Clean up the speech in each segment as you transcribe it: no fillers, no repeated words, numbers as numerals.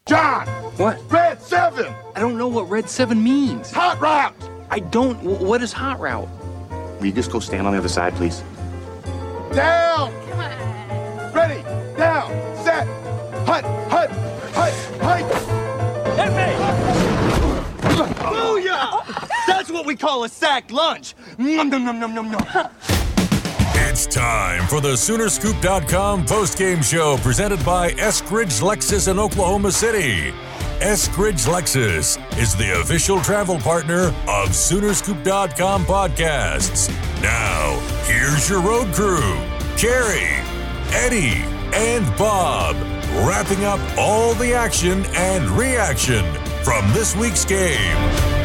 John! What? Red 7! I don't know what Red 7 means. Hot route! I don't. What is hot route? Will you just go stand on the other side, please? Down! Come on. Ready, down, set, hut, hut, hut, hut! Hit me! Booyah! That's what we call a sack lunch. Nom, nom, nom, nom, nom, nom. It's time for the Soonerscoop.com postgame show presented by Eskridge Lexus in Oklahoma City. Eskridge Lexus is the official travel partner of Soonerscoop.com podcasts. Now, here's your road crew, Carrie, Eddie, and Bob, wrapping up all the action and reaction from this week's game.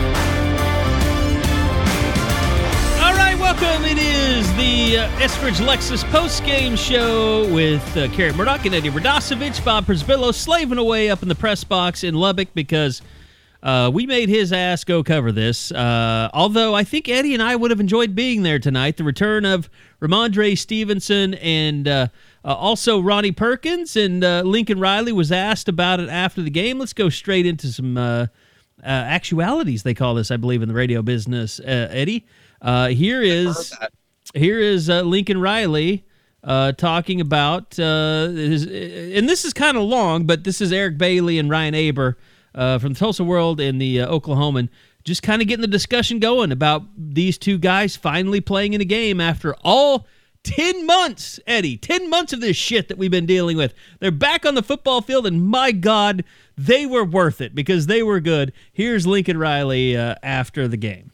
All right, welcome. It is the Eskridge Lexus post-game show with Carrie Murdoch and Eddie Radosevich. Bob Przybylo slaving away up in the press box in Lubbock because we made his ass go cover this. Although I think Eddie and I would have enjoyed being there tonight. The return of Ramondre Stevenson and also Ronnie Perkins, and Lincoln Riley was asked about it after the game. Let's go straight into some actualities, they call this, I believe, in the radio business. Eddie, here is Lincoln Riley talking about his, and this is kind of long, but this is Eric Bailey and Ryan Aber from the Tulsa World and the Oklahoman, just kind of getting the discussion going about these two guys finally playing in a game after all 10 months, Eddie, 10 months of this shit that we've been dealing with. They're back on the football field, and my God, they were worth it because they were good. Here's Lincoln Riley after the game.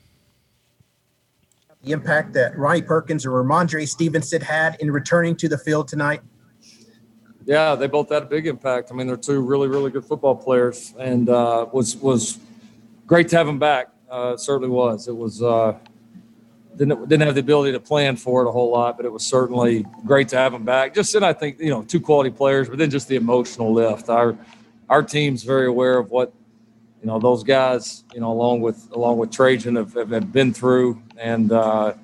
The impact that Ronnie Perkins or Ramondre Stevenson had in returning to the field tonight? Yeah, they both had a big impact. I mean, they're two really, really good football players, and was great to have them back. It certainly was. It was didn't have the ability to plan for it a whole lot, but it was certainly great to have them back. Just then, I think, two quality players, but then just the emotional lift. Our team's very aware of what those guys, along with Trajan have been through, and to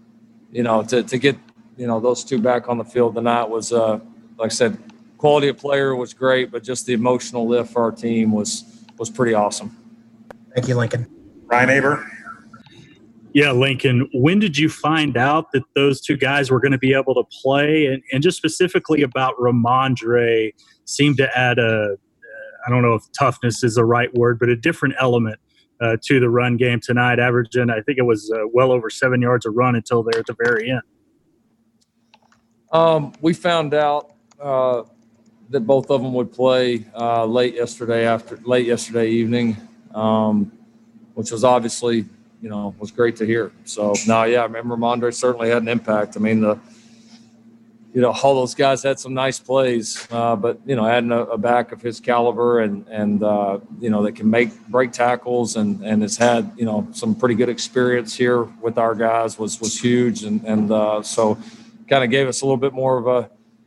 get those two back on the field tonight was like I said, quality of player was great, but just the emotional lift for our team was pretty awesome. Thank you, Lincoln. Ryan Aber. Yeah, Lincoln, when did you find out that those two guys were going to be able to play? And just specifically about Ramondre, seemed to add I don't know if toughness is the right word, but a different element to the run game tonight, averaging, I think it was well over 7 yards a run until there at the very end. We found out that both of them would play late yesterday evening, which was obviously, was great to hear. So, I remember Ramondre certainly had an impact. I mean, all those guys had some nice plays, but, adding a back of his caliber and that can break tackles and has had, some pretty good experience here with our guys was huge. And so kind of gave us a little bit more of a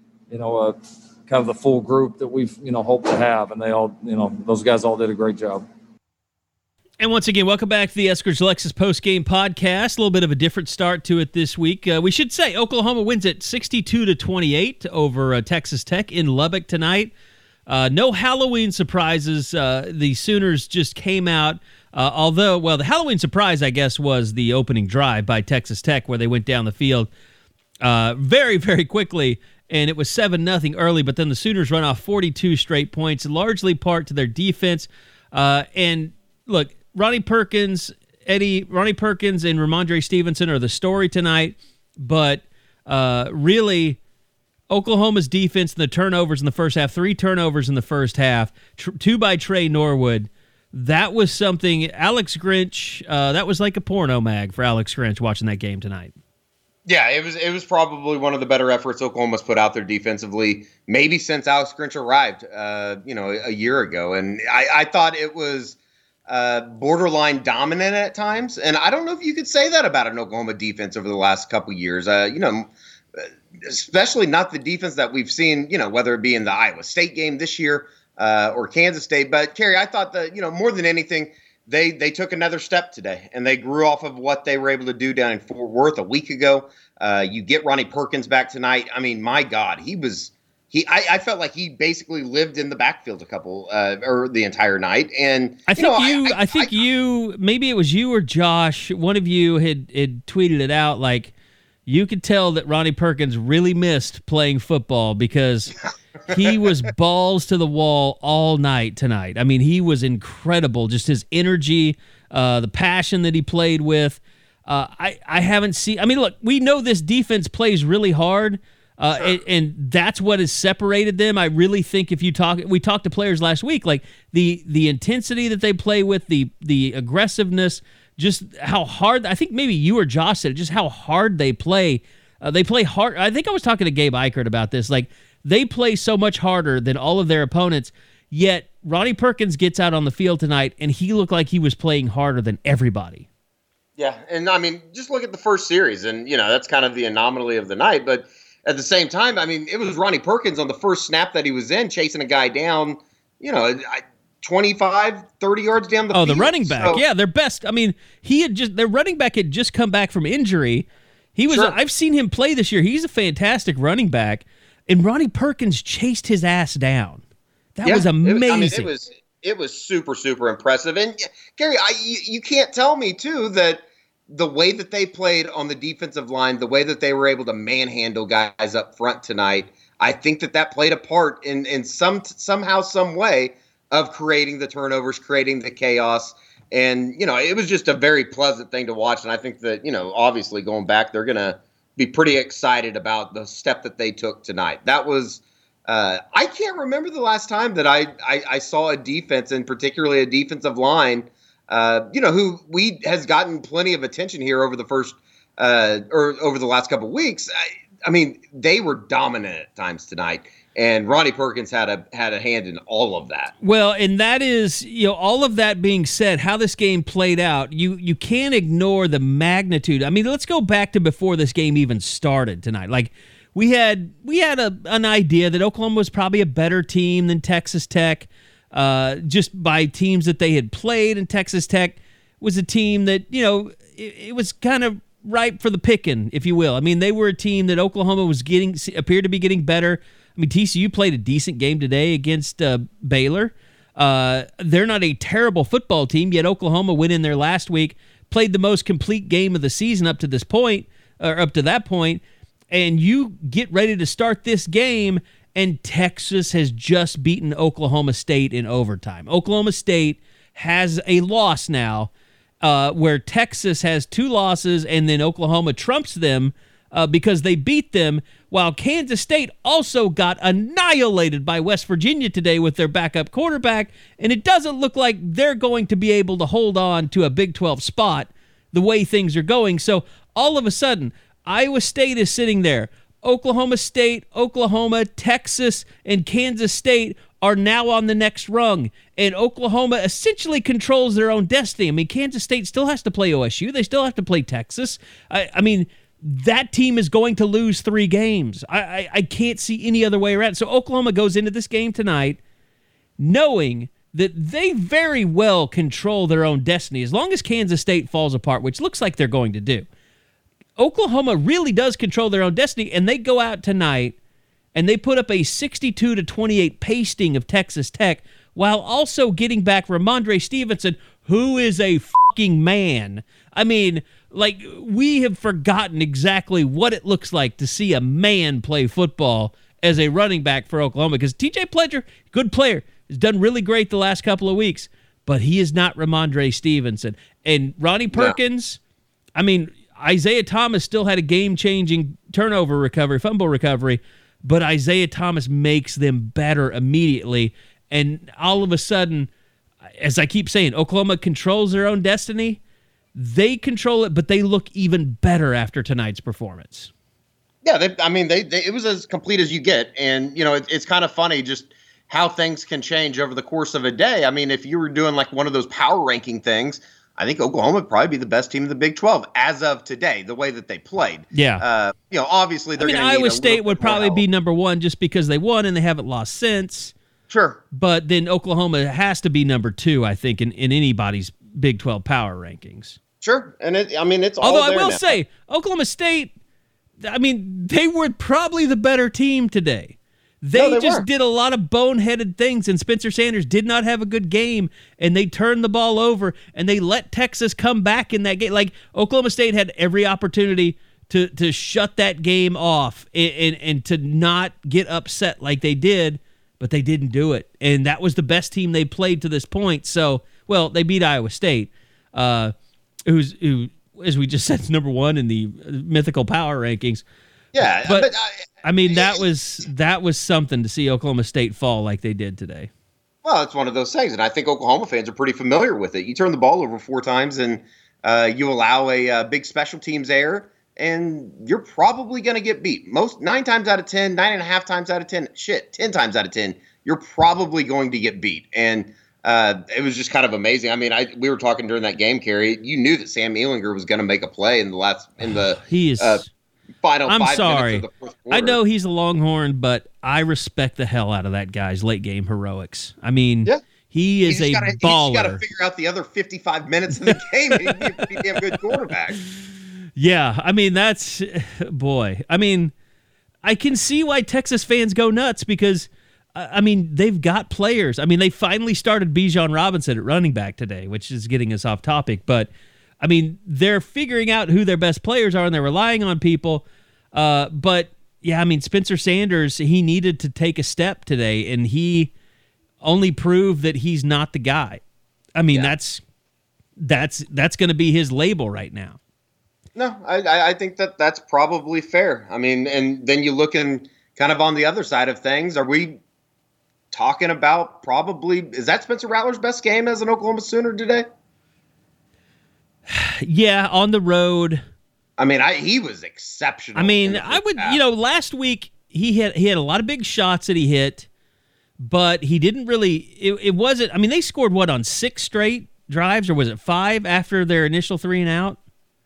kind of the full group that we've, hoped to have. And they all, those guys all did a great job. And once again, welcome back to the Eskridge Lexus postgame podcast. A little bit of a different start to it this week. We should say Oklahoma wins it 62-28 over Texas Tech in Lubbock tonight. No Halloween surprises. The Sooners just came out. The Halloween surprise, I guess, was the opening drive by Texas Tech where they went down the field very, very quickly, and it was 7-0 early, but then the Sooners run off 42 straight points, largely part to their defense. And look, Ronnie Perkins and Ramondre Stevenson are the story tonight, but really Oklahoma's defense and the turnovers in the first half, 3 turnovers in the first half, 2 by Trey Norwood. That was something. Alex Grinch, that was like a porno mag for Alex Grinch watching that game tonight. Yeah, it was probably one of the better efforts Oklahoma's put out there defensively, maybe since Alex Grinch arrived, a year ago. And I thought it was borderline dominant at times. And I don't know if you could say that about an Oklahoma defense over the last couple of years, especially not the defense that we've seen, whether it be in the Iowa State game this year or Kansas State. But, Kerry, I thought that, more than anything, they took another step today, and they grew off of what they were able to do down in Fort Worth a week ago. You get Ronnie Perkins back tonight. I mean, my God, he was I felt like he basically lived in the backfield or the entire night. And I think maybe it was you or Josh, one of you had tweeted it out, like, you could tell that Ronnie Perkins really missed playing football because he was balls to the wall all night tonight. I mean, he was incredible. Just his energy, the passion that he played with. I haven't seen. I mean, look, we know this defense plays really hard, and that's what has separated them. I really think we talked to players last week, like the intensity that they play with, the aggressiveness. Just how hard, I think maybe you or Josh said it, just how hard they play. They play hard. I think I was talking to Gabe Eichert about this. Like, they play so much harder than all of their opponents, yet Ronnie Perkins gets out on the field tonight, and he looked like he was playing harder than everybody. Yeah, and I mean, just look at the first series, and, that's kind of the anomaly of the night. But at the same time, I mean, it was Ronnie Perkins on the first snap that he was in, chasing a guy down, 25, 30 yards down the field. Oh, the running back. So, yeah, their best. I mean, their running back had just come back from injury. He was. Sure. I've seen him play this year. He's a fantastic running back. And Ronnie Perkins chased his ass down. That was amazing. It was super, super impressive. And Gary, you can't tell me too that the way that they played on the defensive line, the way that they were able to manhandle guys up front tonight, I think that played a part in somehow, some way, of creating the turnovers, creating the chaos. And, it was just a very pleasant thing to watch. And I think that, obviously going back, they're going to be pretty excited about the step that they took tonight. That was, I can't remember the last time that I saw a defense, and particularly a defensive line, who has gotten plenty of attention here over the first, or over the last couple of weeks. I mean, they were dominant at times tonight. And Ronnie Perkins had a hand in all of that. Well, and that is, all of that being said, how this game played out, you can't ignore the magnitude. I mean, let's go back to before this game even started tonight. Like, we had an idea that Oklahoma was probably a better team than Texas Tech, just by teams that they had played, and Texas Tech was a team that, it was kind of ripe for the picking, if you will. I mean, they were a team that Oklahoma appeared to be getting better. I mean, TCU played a decent game today against Baylor. They're not a terrible football team, yet Oklahoma went in there last week, played the most complete game of the season up to that point, and you get ready to start this game, and Texas has just beaten Oklahoma State in overtime. Oklahoma State has a loss now, where Texas has 2 losses, and then Oklahoma trumps them because they beat them, while Kansas State also got annihilated by West Virginia today with their backup quarterback, and it doesn't look like they're going to be able to hold on to a Big 12 spot the way things are going. So all of a sudden, Iowa State is sitting there. Oklahoma State, Oklahoma, Texas, and Kansas State are now on the next rung, and Oklahoma essentially controls their own destiny. I mean, Kansas State still has to play OSU. They still have to play Texas. I mean, that team is going to lose 3 games. I can't see any other way around. So Oklahoma goes into this game tonight knowing that they very well control their own destiny as long as Kansas State falls apart, which looks like they're going to do. Oklahoma really does control their own destiny, and they go out tonight and they put up a 62-28 pasting of Texas Tech while also getting back Ramondre Stevenson, who is a fucking man. I mean, like, we have forgotten exactly what it looks like to see a man play football as a running back for Oklahoma, because TJ Pledger, good player, has done really great the last couple of weeks, but he is not Ramondre Stevenson. And Ronnie Perkins, I mean, Isaiah Thomas still had a game-changing fumble recovery, but Isaiah Thomas makes them better immediately. And all of a sudden, as I keep saying, Oklahoma controls their own destiny. They control it, but they look even better after tonight's performance. Yeah, it was as complete as you get. And, it's kind of funny just how things can change over the course of a day. I mean, if you were doing like one of those power ranking things, I think Oklahoma would probably be the best team in the Big 12 as of today, the way that they played. Yeah. Obviously they're going to need Iowa State would probably be number 1 just because they won and they haven't lost since. Sure. But then Oklahoma has to be number 2, I think, in anybody's Big 12 power rankings. Sure. And it's all Although I there will now. say, Oklahoma State, they were probably the better team today. They just did a lot of boneheaded things, and Spencer Sanders did not have a good game, and they turned the ball over, and they let Texas come back in that game. Like, Oklahoma State had every opportunity to shut that game off and to not get upset like they did, but they didn't do it. And that was the best team they played to this point. So, well, they beat Iowa State, who, as we just said, is number one in the mythical power rankings. Yeah, but I mean, that was something to see Oklahoma State fall like they did today. Well, it's one of those things, and I think Oklahoma fans are pretty familiar with it. You turn the ball over 4 times, and you allow a big special teams error, and you're probably going to get beat. 9 times out of 10, 9.5 times out of 10, 10 times out of 10, you're probably going to get beat. And it was just kind of amazing. I mean, we were talking during that game, Kerry. You knew that Sam Ehlinger was going to make a play in the final I'm 5 sorry. minutes of the fourth quarter. I know he's a Longhorn, but I respect the hell out of that guy's late game heroics. I mean, he is a baller. He's got to figure out the other 55 minutes of the game. He'd be a pretty damn good quarterback. Yeah, I mean, that's boy. I mean, I can see why Texas fans go nuts because, I mean, they've got players. I mean, they finally started Bijan Robinson at running back today, which is getting us off topic, but. I mean, they're figuring out who their best players are, and they're relying on people. But, yeah, I mean, Spencer Sanders, he needed to take a step today, and he only proved that he's not the guy. I mean, that's going to be his label right now. No, I think that's probably fair. I mean, and then you look in kind of on the other side of things. Are we talking about is that Spencer Rattler's best game as an Oklahoma Sooner today? Yeah, on the road. I mean, he was exceptional. I mean, I would, last week he had a lot of big shots that he hit, but he didn't really. It wasn't. I mean, they scored on 6 straight drives, or was it 5 after their initial 3 and out?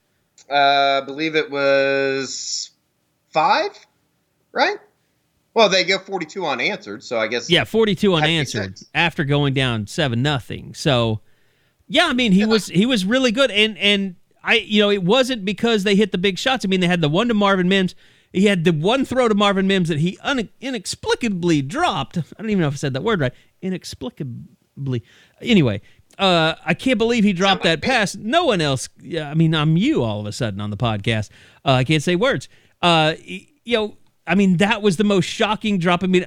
I believe it was 5, right? Well, they get 42 unanswered, so I guess 42 unanswered after going down 7-0. So. Yeah, I mean, he was really good, and it wasn't because they hit the big shots. I mean, they had the one to Marvin Mims. He had the one throw to Marvin Mims that he inexplicably dropped. I don't even know if I said that word right. Inexplicably. Anyway, I can't believe he dropped that pass. No one else. Yeah, I mean, I'm you all of a sudden on the podcast. I can't say words. I mean, that was the most shocking drop. I mean,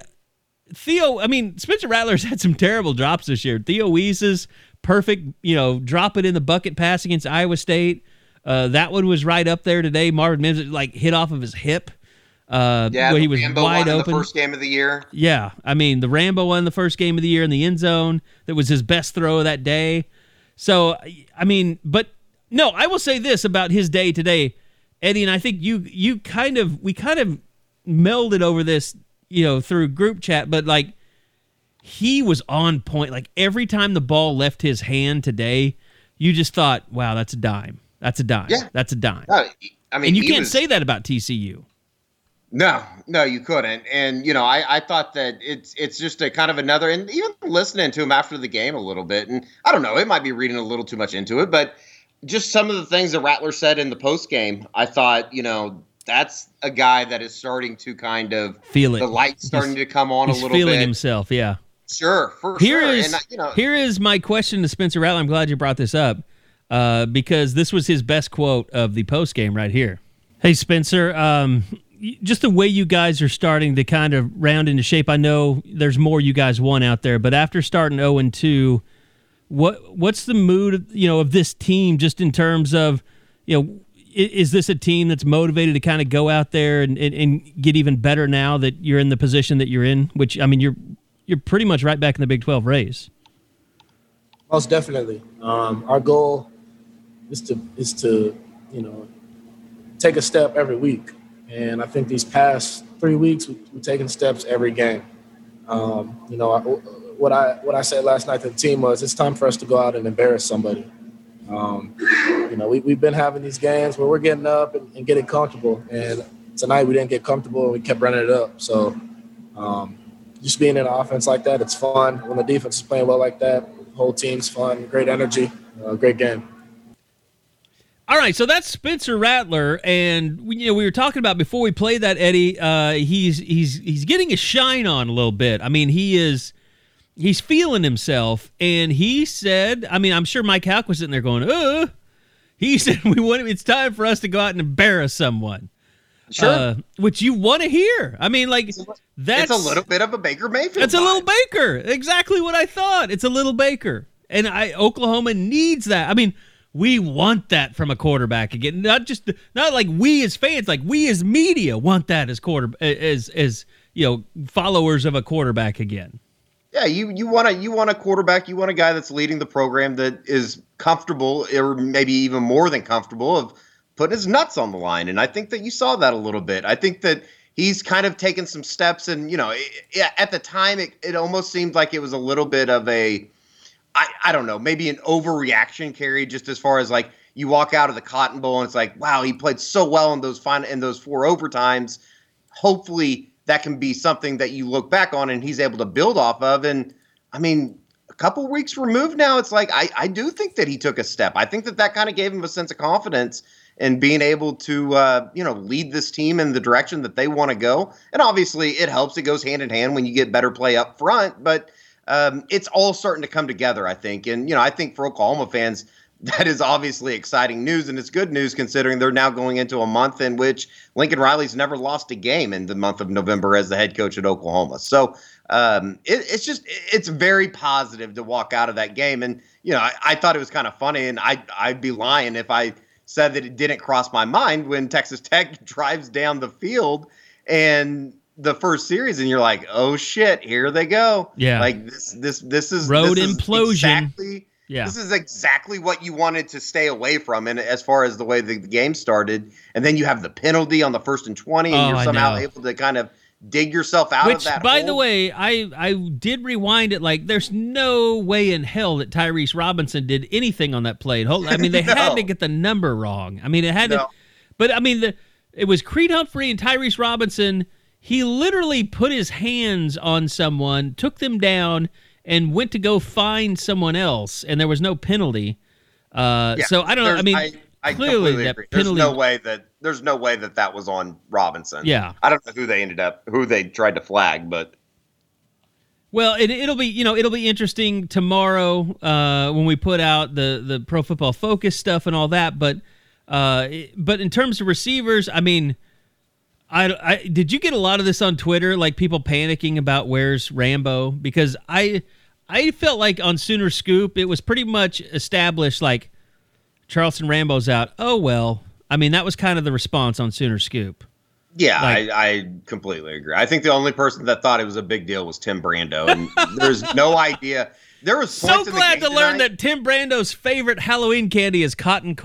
Spencer Rattler's had some terrible drops this year. Theo Weese's perfect, drop it in the bucket pass against Iowa State. That one was right up there today. Marvin Mims hit off of his hip. Where he was Rambo wide won open. In the first game of the year. Yeah, I mean, the Rambo won the first game of the year in the end zone. That was his best throw of that day. So, I mean, but no, I will say this about his day today, Eddie, and I think we kind of melded over this, through group chat, but he was on point. Like every time the ball left his hand today, you just thought, wow, that's a dime. That's a dime. Yeah. That's a dime. I mean, and you can't say that about TCU. No, you couldn't. And, I thought that it's just a kind of another, and even listening to him after the game a little bit, and I don't know, it might be reading a little too much into it, but just some of the things that Rattler said in the post game, I thought, that's a guy that is starting to kind of feel it. The light's starting to come on a little bit. He's feeling himself, yeah. Sure, for sure. And, here is my question to Spencer Rattler. I'm glad you brought this up because this was his best quote of the post game right here. Hey, Spencer, just the way you guys are starting to kind of round into shape. I know there's more you guys want out there, but after starting 0-2, what's the mood of this team just in terms of is this a team that's motivated to kind of go out there and get even better now that you're in the position that you're in? Which, I mean, you're pretty much right back in the Big 12 race. Most definitely. Our goal is to take a step every week. And I think these past 3 weeks, we've taken steps every game. What I said last night to the team was it's time for us to go out and embarrass somebody. We've been having these games where we're getting up and getting comfortable. And tonight we didn't get comfortable and we kept running it up. So just being in an offense like that, it's fun. When the defense is playing well like that, the whole team's fun, great energy, great game. All right, so that's Spencer Rattler, and we were talking about before we played that, Eddie. He's getting his shine on a little bit. I mean, he's feeling himself, and he said, I mean, I'm sure Mike Houck was sitting there going, he said it's time for us to go out and embarrass someone. Sure. Which you want to hear. I mean, like, that's a little bit of a Baker Mayfield. It's a little Baker. Exactly what I thought. It's a little Baker. And Oklahoma needs that. I mean, we want that from a quarterback again. Not like we as fans, like we as media want that as followers of a quarterback again. Yeah, you want a quarterback, you want a guy that's leading the program that is comfortable, or maybe even more than comfortable, of putting his nuts on the line. And I think that you saw that a little bit. I think that he's kind of taken some steps, and at the time it almost seemed like it was a little bit of a, I don't know, maybe an overreaction carry, just as far as like you walk out of the Cotton Bowl and it's like, wow, he played so well in those 4 overtimes. Hopefully that can be something that you look back on and he's able to build off of. And I mean, a couple weeks removed now, it's like I do think that he took a step. I think that kind of gave him a sense of confidence in being able to lead this team in the direction that they want to go. And obviously it helps. It goes hand in hand when you get better play up front, but it's all starting to come together, I think. And, I think for Oklahoma fans, that is obviously exciting news, and it's good news considering they're now going into a month in which Lincoln Riley's never lost a game in the month of November as the head coach at Oklahoma. So it's very positive to walk out of that game. And, I thought it was kind of funny, and I'd be lying if I said that it didn't cross my mind when Texas Tech drives down the field and the first series, and you're like, oh shit, here they go. Yeah. Like this is road this implosion. This is exactly what you wanted to stay away from, and as far as the way the game started. And then you have the penalty on the 1st and 20, and you're somehow able to kind of dig yourself out of that. By the way, I did rewind it. Like, there's no way in hell that Tyrese Robinson did anything on that play. I mean, they had to get the number wrong. I mean, it had to. But I mean, it was Creed Humphrey and Tyrese Robinson. He literally put his hands on someone, took them down, and went to go find someone else, and there was no penalty. So I don't know. I mean, I clearly that agree. penalty. There's no way that was on Robinson. Yeah, I don't know who they tried to flag, but well, it'll be interesting tomorrow when we put out the Pro Football Focus stuff and all that. But in terms of receivers, I mean. I did you get a lot of this on Twitter, like people panicking about where's Rambo? Because I felt like on Sooner Scoop it was pretty much established, like Charleston Rambo's out. Oh well, I mean that was kind of the response on Sooner Scoop. Yeah, I completely agree. I think the only person that thought it was a big deal was Tim Brando, and there's no idea. There was so glad to learn that Tim Brando's favorite Halloween candy is candy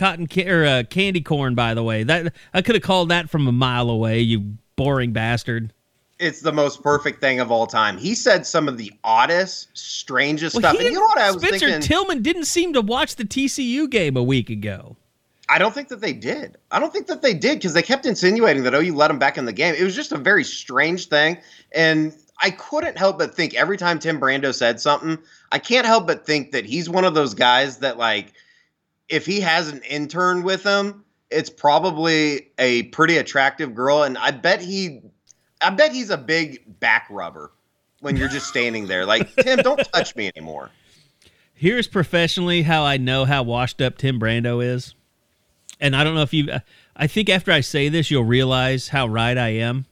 corn. By the way, that I could have called that from a mile away. You boring bastard! It's the most perfect thing of all time. He said some of the oddest, strangest stuff. And you know what I was thinking? Spencer Tillman didn't seem to watch the TCU game a week ago. I don't think that they did. Because they kept insinuating that OU let them back in the game. It was just a very strange thing, and I couldn't help but think every time Tim Brando said something, I can't help but think that he's one of those guys that, like, if he has an intern with him, it's probably a pretty attractive girl. And I bet he's a big back rubber when you're just standing there. Like, Tim, don't touch me anymore. Here's professionally how I know how washed up Tim Brando is. And I don't know if I think after I say this, you'll realize how right I am.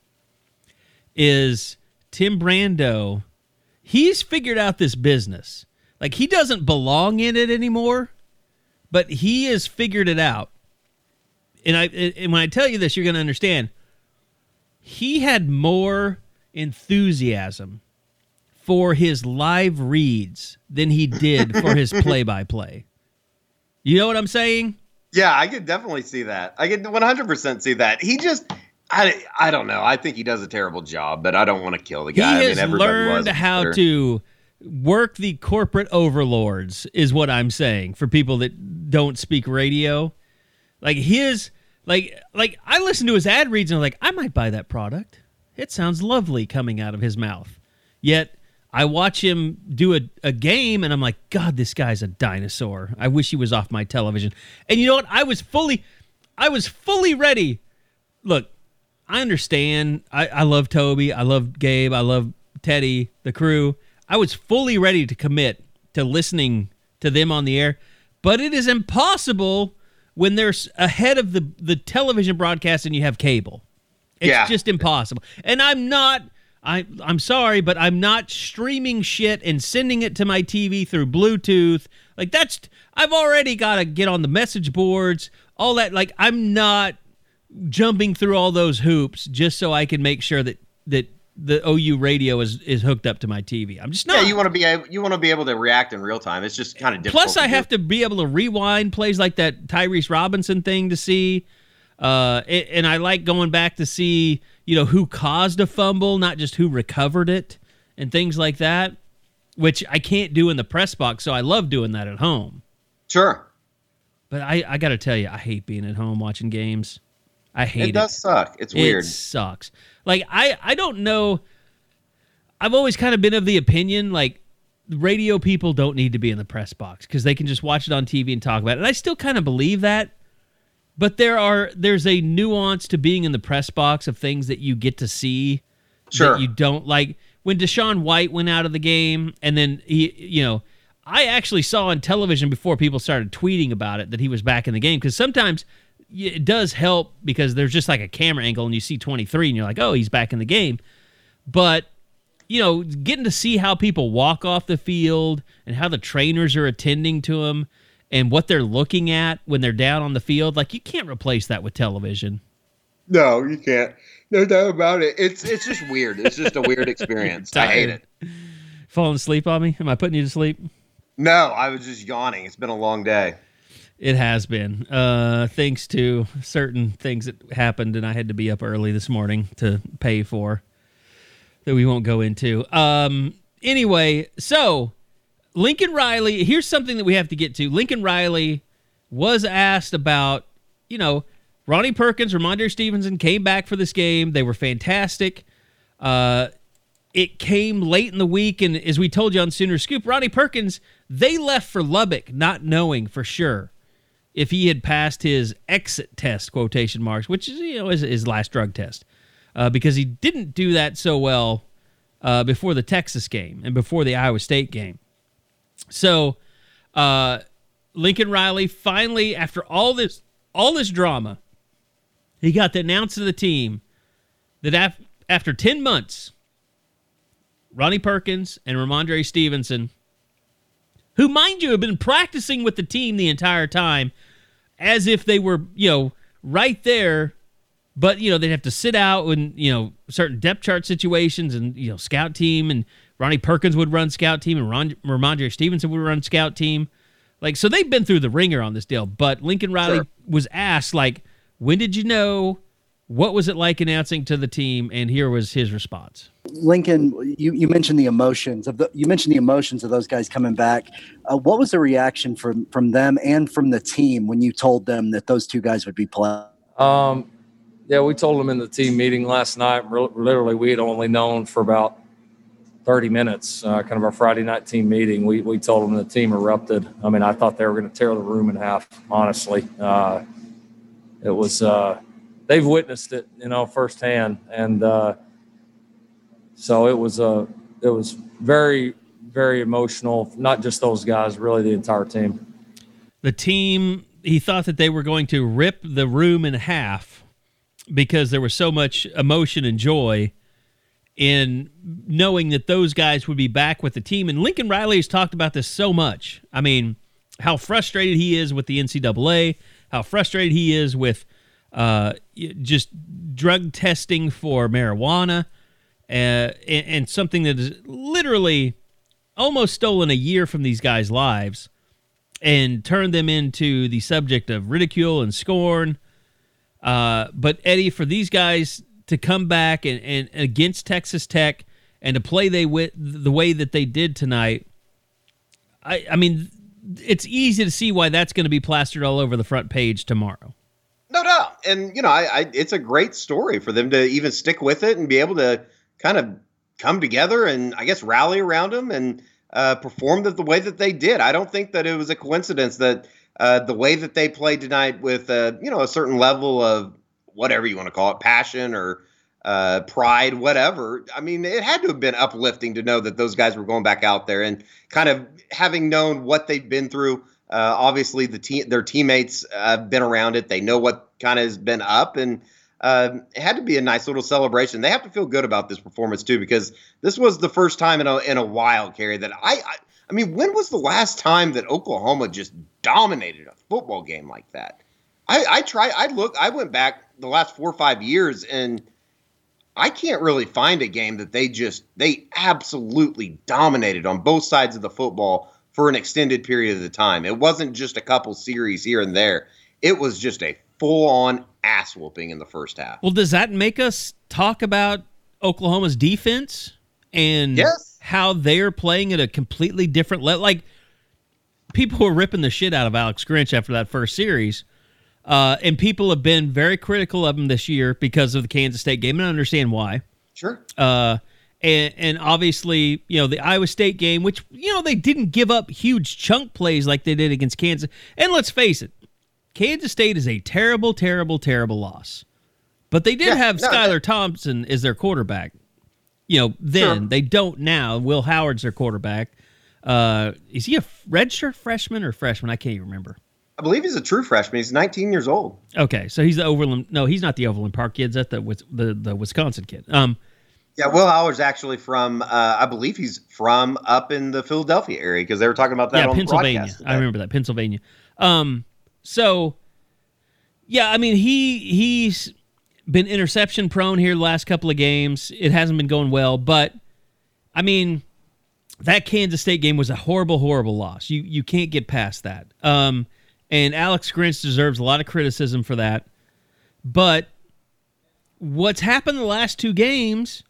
Is Tim Brando, he's figured out this business. Like, he doesn't belong in it anymore, but he has figured it out. And when I tell you this, you're going to understand. He had more enthusiasm for his live reads than he did for his play-by-play. You know what I'm saying? Yeah, I could definitely see that. I could 100% see that. He just, I don't know. I think he does a terrible job, but I don't want to kill the guy. He has learned how to work the corporate overlords, is what I'm saying, for people that don't speak radio. Like I listen to his ad reads and I'm like, I might buy that product. It sounds lovely coming out of his mouth. Yet I watch him do a game, and I'm like, God, this guy's a dinosaur. I wish he was off my television. And you know what? I was fully ready. Look, I understand. I love Toby. I love Gabe. I love Teddy, the crew. I was fully ready to commit to listening to them on the air, but it is impossible when they're ahead of the television broadcast and you have cable. It's just impossible. And I'm sorry, but I'm not streaming shit and sending it to my TV through Bluetooth. Like I've already got to get on the message boards, all that. Like, I'm not jumping through all those hoops just so I can make sure that the OU radio is hooked up to my TV. I'm just not. Yeah, you want to be able to react in real time. It's just kind of difficult. Plus, I have to be able to rewind plays like that Tyrese Robinson thing to see. And I like going back to see, who caused a fumble, not just who recovered it and things like that, which I can't do in the press box. So I love doing that at home. Sure. But I got to tell you, I hate being at home watching games. I hate it. It does suck. It's weird. It sucks. Like, I don't know. I've always kind of been of the opinion, like, radio people don't need to be in the press box because they can just watch it on TV and talk about it. And I still kind of believe that. But there's a nuance to being in the press box of things that you get to see that you don't like. When Deshaun White went out of the game, and then I actually saw on television before people started tweeting about it that he was back in the game, because sometimes it does help because there's just like a camera angle and you see 23 and you're like, oh, he's back in the game. But getting to see how people walk off the field and how the trainers are attending to them and what they're looking at when they're down on the field, like, you can't replace that with television. No, you can't. No doubt about it. It's just weird. It's just a weird experience. I hate it. Falling asleep on me? Am I putting you to sleep? No, I was just yawning. It's been a long day. It has been. Thanks to certain things that happened, and I had to be up early this morning to pay for that we won't go into. Anyway, so Lincoln Riley, here's something that we have to get to. Lincoln Riley was asked about, Ronnie Perkins, Ramondre Stevenson came back for this game. They were fantastic. It came late in the week, and as we told you on Sooner Scoop, Ronnie Perkins, they left for Lubbock not knowing for sure if he had passed his exit test, quotation marks, which is his last drug test, because he didn't do that so well before the Texas game and before the Iowa State game. So Lincoln Riley finally, after all this drama, he got to announce to the team that after 10 months, Ronnie Perkins and Ramondre Stevenson, who, mind you, have been practicing with the team the entire time as if they were, right there, but, they'd have to sit out in, certain depth chart situations and, scout team, and Ronnie Perkins would run scout team and Ramondre Stevenson would run scout team. Like, so they've been through the ringer on this deal, but Lincoln Riley was asked, like, when did you know? What was it like announcing to the team? And here was his response. Lincoln, you mentioned the emotions of those guys coming back. What was the reaction from them and from the team when you told them that those two guys would be playing? Yeah, we told them in the team meeting last night. Literally, we had only known for about 30 minutes, kind of our Friday night team meeting. We told them the team erupted. I mean, I thought they were going to tear the room in half, honestly. It was they've witnessed it, firsthand. And so it was very, very emotional, not just those guys, really the entire team. The team, he thought that they were going to rip the room in half because there was so much emotion and joy in knowing that those guys would be back with the team. And Lincoln Riley has talked about this so much. I mean, how frustrated he is with the NCAA, how frustrated he is with just drug testing for marijuana, and something that is literally almost stolen a year from these guys' lives and turned them into the subject of ridicule and scorn. But Eddie, for these guys to come back and against Texas Tech and to play the way that they did tonight, I mean, it's easy to see why that's going to be plastered all over the front page tomorrow. No doubt. And, it's a great story for them to even stick with it and be able to kind of come together and I guess rally around him and perform the way that they did. I don't think that it was a coincidence that the way that they played tonight with a certain level of whatever you want to call it, passion or pride, whatever. I mean, it had to have been uplifting to know that those guys were going back out there and kind of having known what they've been through. Obviously, their teammates have been around it. They know what kind of has been up, and it had to be a nice little celebration. They have to feel good about this performance too, because this was the first time in a while, Kerry, that I mean, when was the last time that Oklahoma just dominated a football game like that? I went back the last 4 or 5 years, and I can't really find a game that they absolutely dominated on both sides of the football for an extended period of the time. It wasn't just a couple series here and there. It was just a full-on ass whooping in the first half. Well, does that make us talk about Oklahoma's defense and how they're playing at a completely different level? Like, people were ripping the shit out of Alex Grinch after that first series, and people have been very critical of him this year because of the Kansas State game, and I understand why. Sure. And obviously, the Iowa State game, which, they didn't give up huge chunk plays like they did against Kansas. And let's face it, Kansas State is a terrible, terrible, terrible loss. But they did have Skylar Thompson as their quarterback. Then. They don't now. Will Howard's their quarterback. Is he a redshirt freshman or freshman? I can't even remember. I believe he's a true freshman. He's 19 years old. Okay, so he's the Overland. No, he's not the Overland Park kid. That's the Wisconsin kid. Yeah, Will Howard's actually from, I believe he's from up in the Philadelphia area because they were talking about that on Pennsylvania. The broadcast today. I remember that, Pennsylvania. So, yeah, I mean, he's been interception prone here the last couple of games. It hasn't been going well, but, I mean, that Kansas State game was a horrible, horrible loss. You can't get past that. And Alex Grinch deserves a lot of criticism for that. But what's happened the last two games,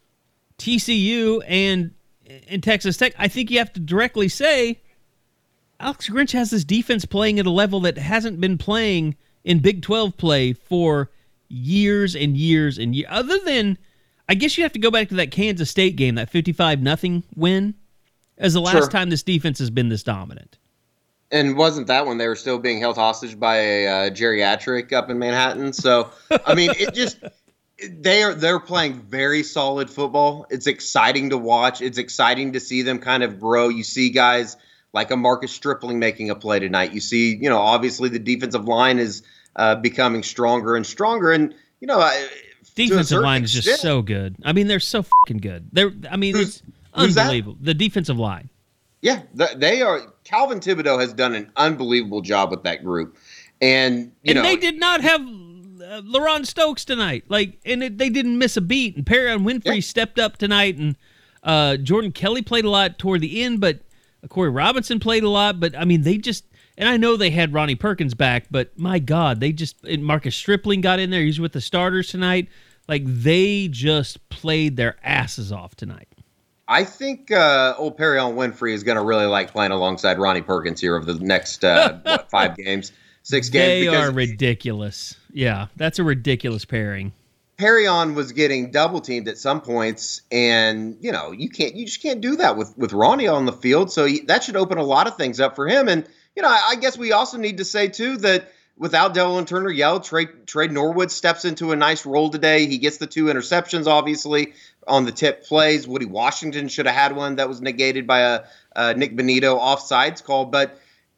TCU and Texas Tech, I think you have to directly say Alex Grinch has this defense playing at a level that hasn't been playing in Big 12 play for years and years and years. Other than, I guess you have to go back to that Kansas State game, that 55-0 win, as the last time this defense has been this dominant. And wasn't that when they were still being held hostage by a geriatric up in Manhattan? So, I mean, it just... They're playing very solid football. It's exciting to watch. It's exciting to see them kind of grow. You see guys like a Marcus Stripling making a play tonight. You see, obviously the defensive line is becoming stronger and stronger. And, defensive line is just so good. I mean, they're so fucking good. It's unbelievable. The defensive line. Yeah, they are. Calvin Thibodeau has done an unbelievable job with that group. And they did not have LaRon Stokes tonight. They didn't miss a beat. And Perrion Winfrey stepped up tonight, and Jordan Kelly played a lot toward the end, but Corey Robinson played a lot. But, I mean, and I know they had Ronnie Perkins back, but my God, Marcus Stripling got in there. He's with the starters tonight. They just played their asses off tonight. I think old Perrion Winfrey is going to really like playing alongside Ronnie Perkins here over the next 5 games, 6 games. They are ridiculous. Yeah, that's a ridiculous pairing. Perrion was getting double teamed at some points, and you just can't do that with Ronnie on the field. So that should open a lot of things up for him. And I guess we also need to say too that without Dylan Turner-Yell, Trey Norwood steps into a nice role today. He gets the 2 interceptions, obviously, on the tip plays. Woody Washington should have had one that was negated by a Nick Benito offsides call, but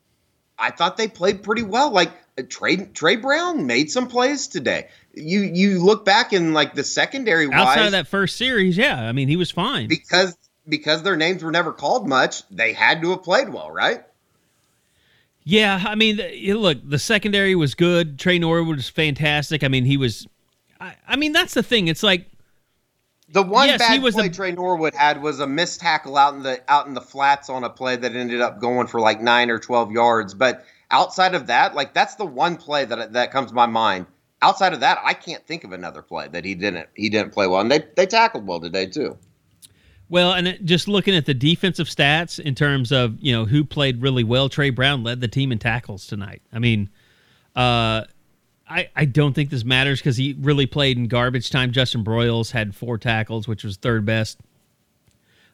I thought they played pretty well. Trey Brown made some plays today. You look back in the secondary wise, outside of that first series, yeah. I mean, he was fine because their names were never called much. They had to have played well, right? Yeah, I mean, look, the secondary was good. Trey Norwood was fantastic. I mean, he was. I mean, that's the thing. It's like the one bad play Trey Norwood had was a missed tackle out in the flats on a play that ended up going for 9 or 12 yards, but. Outside of that, that's the one play that comes to my mind. Outside of that, I can't think of another play that he didn't play well. And they tackled well today too. Well, and just looking at the defensive stats in terms of who played really well, Trey Brown led the team in tackles tonight. I mean, I don't think this matters because he really played in garbage time. Justin Broyles had 4 tackles, which was third best.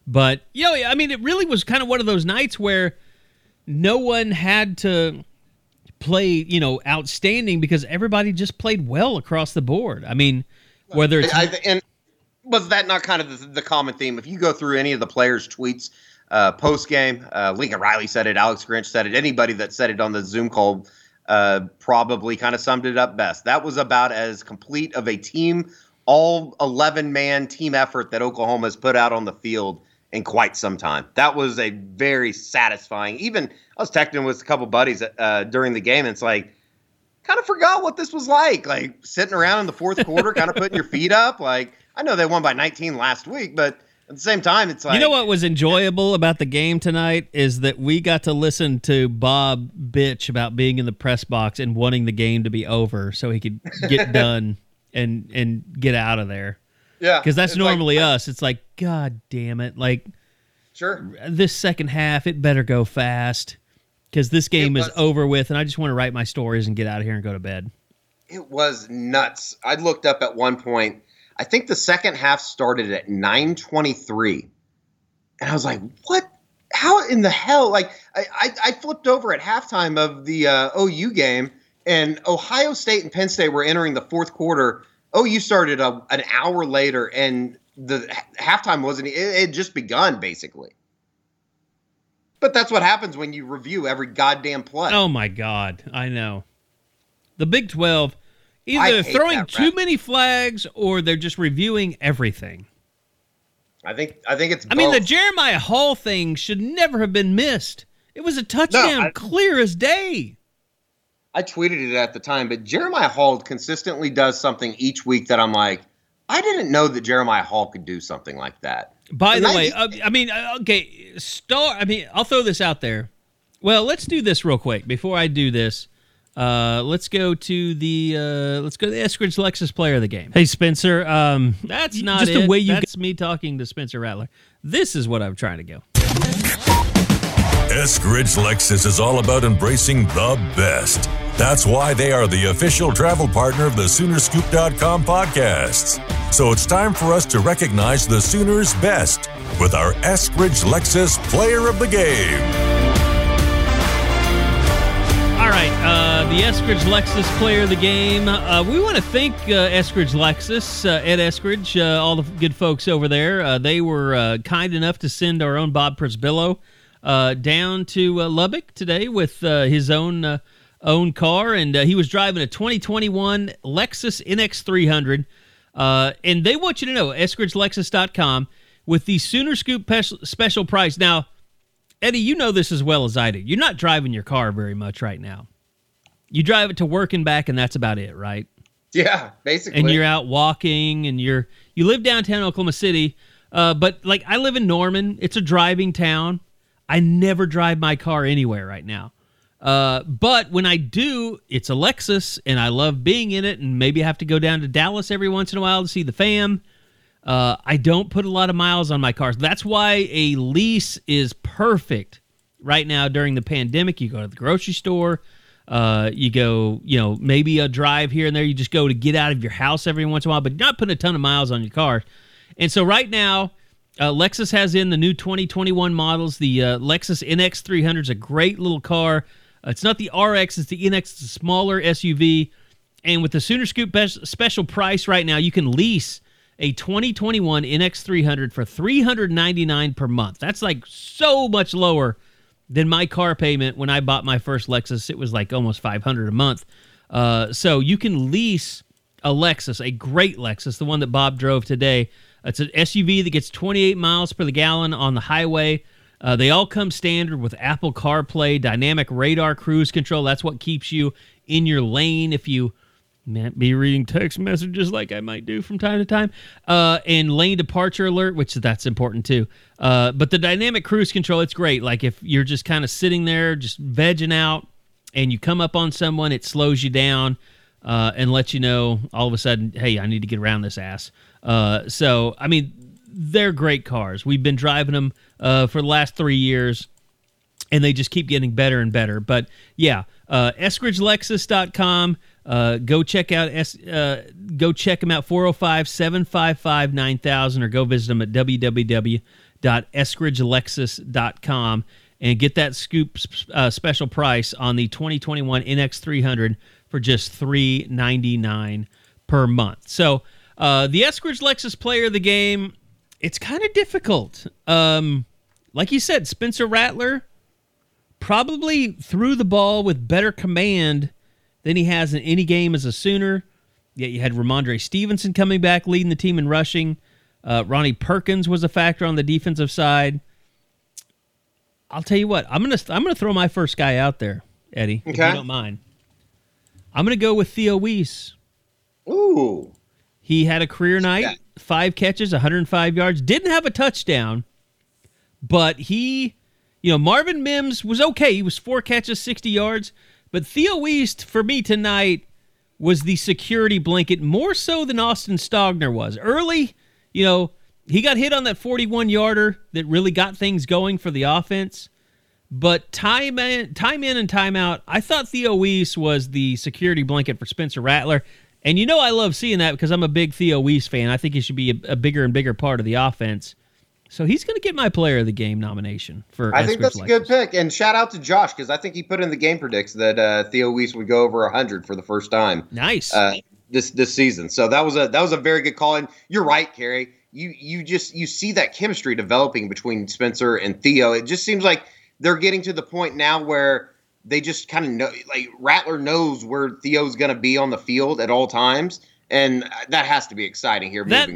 But, I mean, it really was kind of one of those nights where no one had to play, outstanding because everybody just played well across the board. I mean, whether it's... And was that not kind of the common theme? If you go through any of the players' tweets post-game, Lincoln Riley said it, Alex Grinch said it, anybody that said it on the Zoom call probably kind of summed it up best. That was about as complete of a team, all 11-man team effort that Oklahoma has put out on the field in quite some time. That was a very satisfying. Even I was texting with a couple buddies during the game, and it's like, kind of forgot what this was like sitting around in the fourth quarter, kind of putting your feet up. Like, I know they won by 19 last week, but at the same time, it's like... You know what was enjoyable about the game tonight is that we got to listen to Bob bitch about being in the press box and wanting the game to be over so he could get done and get out of there. Yeah. Because that's normally us. It's like, God damn it. Sure. This second half, it better go fast because this game is over with, and I just want to write my stories and get out of here and go to bed. It was nuts. I looked up at one point. I think the second half started at 9:23. And I was like, what? How in the hell? I flipped over at halftime of the OU game, and Ohio State and Penn State were entering the fourth quarter. OU started an hour later, and the halftime wasn't. It had just begun, basically. But that's what happens when you review every goddamn play. Oh, my God. I know. The Big 12, either throwing too many flags or they're just reviewing everything. I think it's both. I mean, the Jeremiah Hall thing should never have been missed. It was a touchdown, clear as day. I tweeted it at the time, but Jeremiah Hall consistently does something each week that I'm like, I didn't know that Jeremiah Hall could do something like that. By the way, I'll throw this out there. Well, let's do this real quick. Before I do this, let's go to the Eskridge Lexus Player of the Game. Hey, Spencer, that's not just it. The way that's me talking to Spencer Rattler. This is what I'm trying to go. Eskridge Lexus is all about embracing the best. That's why they are the official travel partner of the Soonerscoop.com podcasts. So it's time for us to recognize the Sooners' best with our Eskridge Lexus Player of the Game. All right, the Eskridge Lexus Player of the Game. We want to thank Eskridge Lexus, Ed Eskridge, all the good folks over there. They were kind enough to send our own Bob Prisbillo down to Lubbock today with his own car, and he was driving a 2021 Lexus NX300. And they want you to know, EskridgeLexus.com, with the Sooner Scoop special price. Now, Eddie, you know this as well as I do. You're not driving your car very much right now. You drive it to work and back, and that's about it, right? Yeah, basically. And you're out walking, and you live downtown Oklahoma City, but I live in Norman. It's a driving town. I never drive my car anywhere right now. But when I do, it's a Lexus, and I love being in it, and maybe I have to go down to Dallas every once in a while to see the fam. I don't put a lot of miles on my cars. That's why a lease is perfect right now during the pandemic. You go to the grocery store, you go, maybe a drive here and there. You just go to get out of your house every once in a while, but you're not putting a ton of miles on your car. And so right now, Lexus has in the new 2021 models. The Lexus NX300 is a great little car. It's not the RX, it's the NX, it's a smaller SUV. And with the Sooner Scoop special price right now, you can lease a 2021 NX300 for $399 per month. That's so much lower than my car payment when I bought my first Lexus. It was almost $500 a month. So you can lease a Lexus, a great Lexus, the one that Bob drove today. It's an SUV that gets 28 miles per the gallon on the highway. They all come standard with Apple CarPlay, dynamic radar cruise control. That's what keeps you in your lane if you be reading text messages like I might do from time to time. And lane departure alert, which that's important too. But the dynamic cruise control, it's great. If you're just kind of sitting there, just vegging out, and you come up on someone, it slows you down and lets you know all of a sudden, hey, I need to get around this ass. So, I mean, they're great cars. We've been driving them for the last 3 years, and they just keep getting better and better. But, yeah, EskridgeLexus.com. Go check out go check them out, 405-755-9000, or go visit them at www.eskridgelexus.com. www.eskridgelexus.com and get that scoop special price on the 2021 NX300 for just $399 per month. So the Eskridge Lexus player of the game, it's kind of difficult. Like you said, Spencer Rattler probably threw the ball with better command than he has in any game as a Sooner. Yet you had Ramondre Stevenson coming back, leading the team in rushing. Ronnie Perkins was a factor on the defensive side. I'll tell you what, I'm gonna throw my first guy out there, Eddie, if you don't mind. I'm gonna go with Theo Weiss. Ooh. He had a career night, 5 catches, 105 yards, didn't have a touchdown, but Marvin Mims was okay. He was 4 catches, 60 yards, but Theo Weiss, for me tonight, was the security blanket more so than Austin Stogner was. Early, he got hit on that 41-yarder that really got things going for the offense. But time in and time out, I thought Theo Weiss was the security blanket for Spencer Rattler. And I love seeing that because I'm a big Theo Weiss fan. I think he should be a bigger and bigger part of the offense. So he's going to get my player of the game nomination for I think that's a good pick. And shout out to Josh because I think he put in the game predicts that Theo Weiss would go over 100 for the first time. Nice. This season. So that was a very good call. And you're right, Kerry. You see that chemistry developing between Spencer and Theo. It just seems like they're getting to the point now where they just kind of know, like Rattler knows where Theo's going to be on the field at all times, and that has to be exciting here. That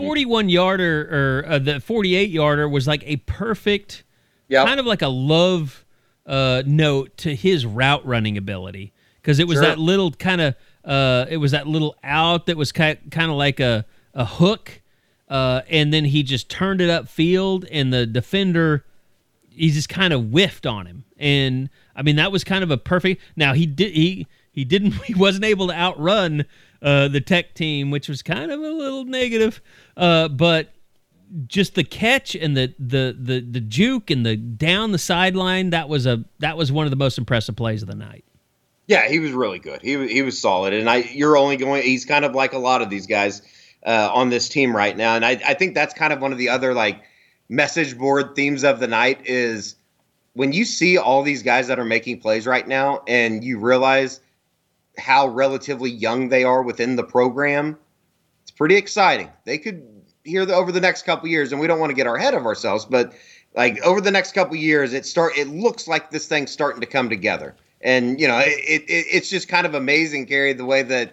41-yarder or the 48-yarder was like a perfect, kind of like a love note to his route running ability because it was that little kind of it was that little out that was kind of like a hook. And then he just turned it upfield, and the defender, he just kind of whiffed on him. And I mean, that was kind of a perfect. Now he wasn't able to outrun the Tech team, which was kind of a little negative. But just the catch and the juke and the down the sideline, that was one of the most impressive plays of the night. Yeah, he was really good. He was solid, and he's kind of like a lot of these guys on this team right now. And I think that's kind of one of the other message board themes of the night is when you see all these guys that are making plays right now and you realize how relatively young they are within the program, it's pretty exciting. They could over the next couple of years, and we don't want to get ahead of ourselves, but over the next couple of years, it looks like this thing's starting to come together. And, it's just kind of amazing, Gary, the way that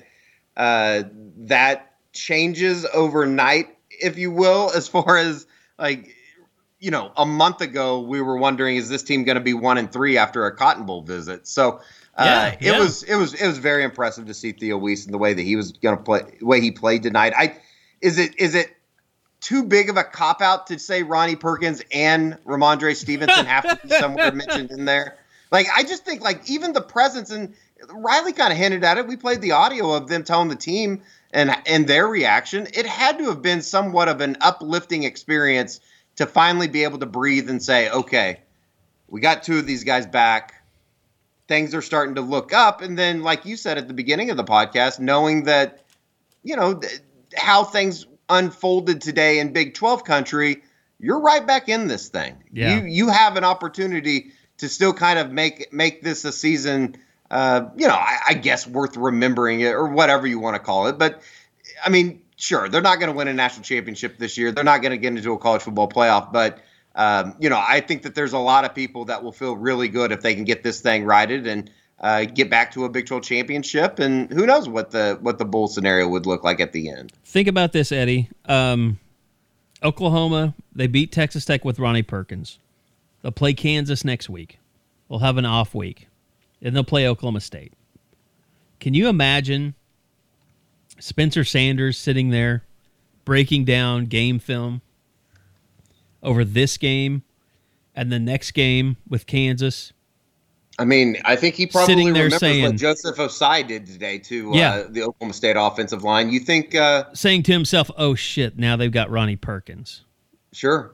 that changes overnight, if you will, as far as a month ago we were wondering, is this team going to be 1-3 after a Cotton Bowl visit? So it was very impressive to see Theo Weiss and the way that he was going to play, the way he played tonight. Is it too big of a cop out to say Ronnie Perkins and Ramondre Stevenson have to be somewhere mentioned in there? I just think even the presence, and Riley kind of hinted at it. We played the audio of them telling the team and their reaction. It had to have been somewhat of an uplifting experience to finally be able to breathe and say, okay, we got 2 of these guys back. Things are starting to look up. And then, like you said at the beginning of the podcast, knowing that, how things unfolded today in Big 12 country, you're right back in this thing. Yeah. You have an opportunity to still kind of make this a season, I guess worth remembering it or whatever you want to call it. But, I mean, sure, they're not going to win a national championship this year. They're not going to get into a college football playoff. But, I think that there's a lot of people that will feel really good if they can get this thing righted and get back to a Big 12 championship. And who knows what the bowl scenario would look like at the end. Think about this, Eddie. Oklahoma, they beat Texas Tech with Ronnie Perkins. They'll play Kansas next week. They'll have an off week. And they'll play Oklahoma State. Can you imagine Spencer Sanders sitting there breaking down game film over this game and the next game with Kansas? I mean, I think he probably remembers saying, what Joseph Osai did today to the Oklahoma State offensive line. You think saying to himself, oh, shit, now they've got Ronnie Perkins. Sure.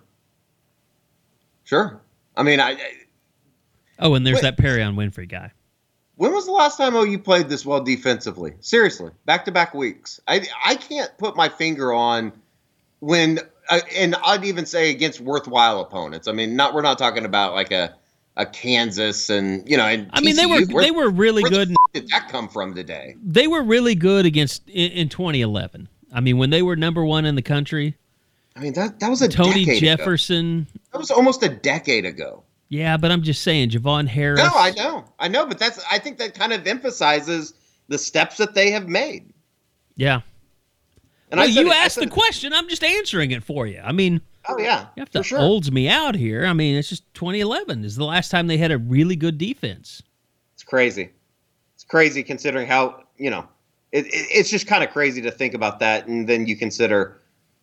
I mean, and there's that Perrion Winfrey guy. When was the last time OU played this well defensively? Seriously, back-to-back weeks. I can't put my finger on when and I'd even say against worthwhile opponents. I mean, we're not talking about like a Kansas and and I mean, TCU. they were really where good. The did that come from today? They were really good against in 2011. I mean, when they were number one in the country. I mean, that was a Tony decade Jefferson. Ago. That was almost a decade ago. Yeah, but I'm just saying, Javon Harris. No, I know, but I think that kind of emphasizes the steps that they have made. Yeah. And well, you asked the question. I'm just answering it for you. I mean, oh yeah, you have to olds me out here. I mean, it's just 2011 is the last time they had a really good defense. It's crazy. It's crazy considering how it's just kind of crazy to think about that, and then you consider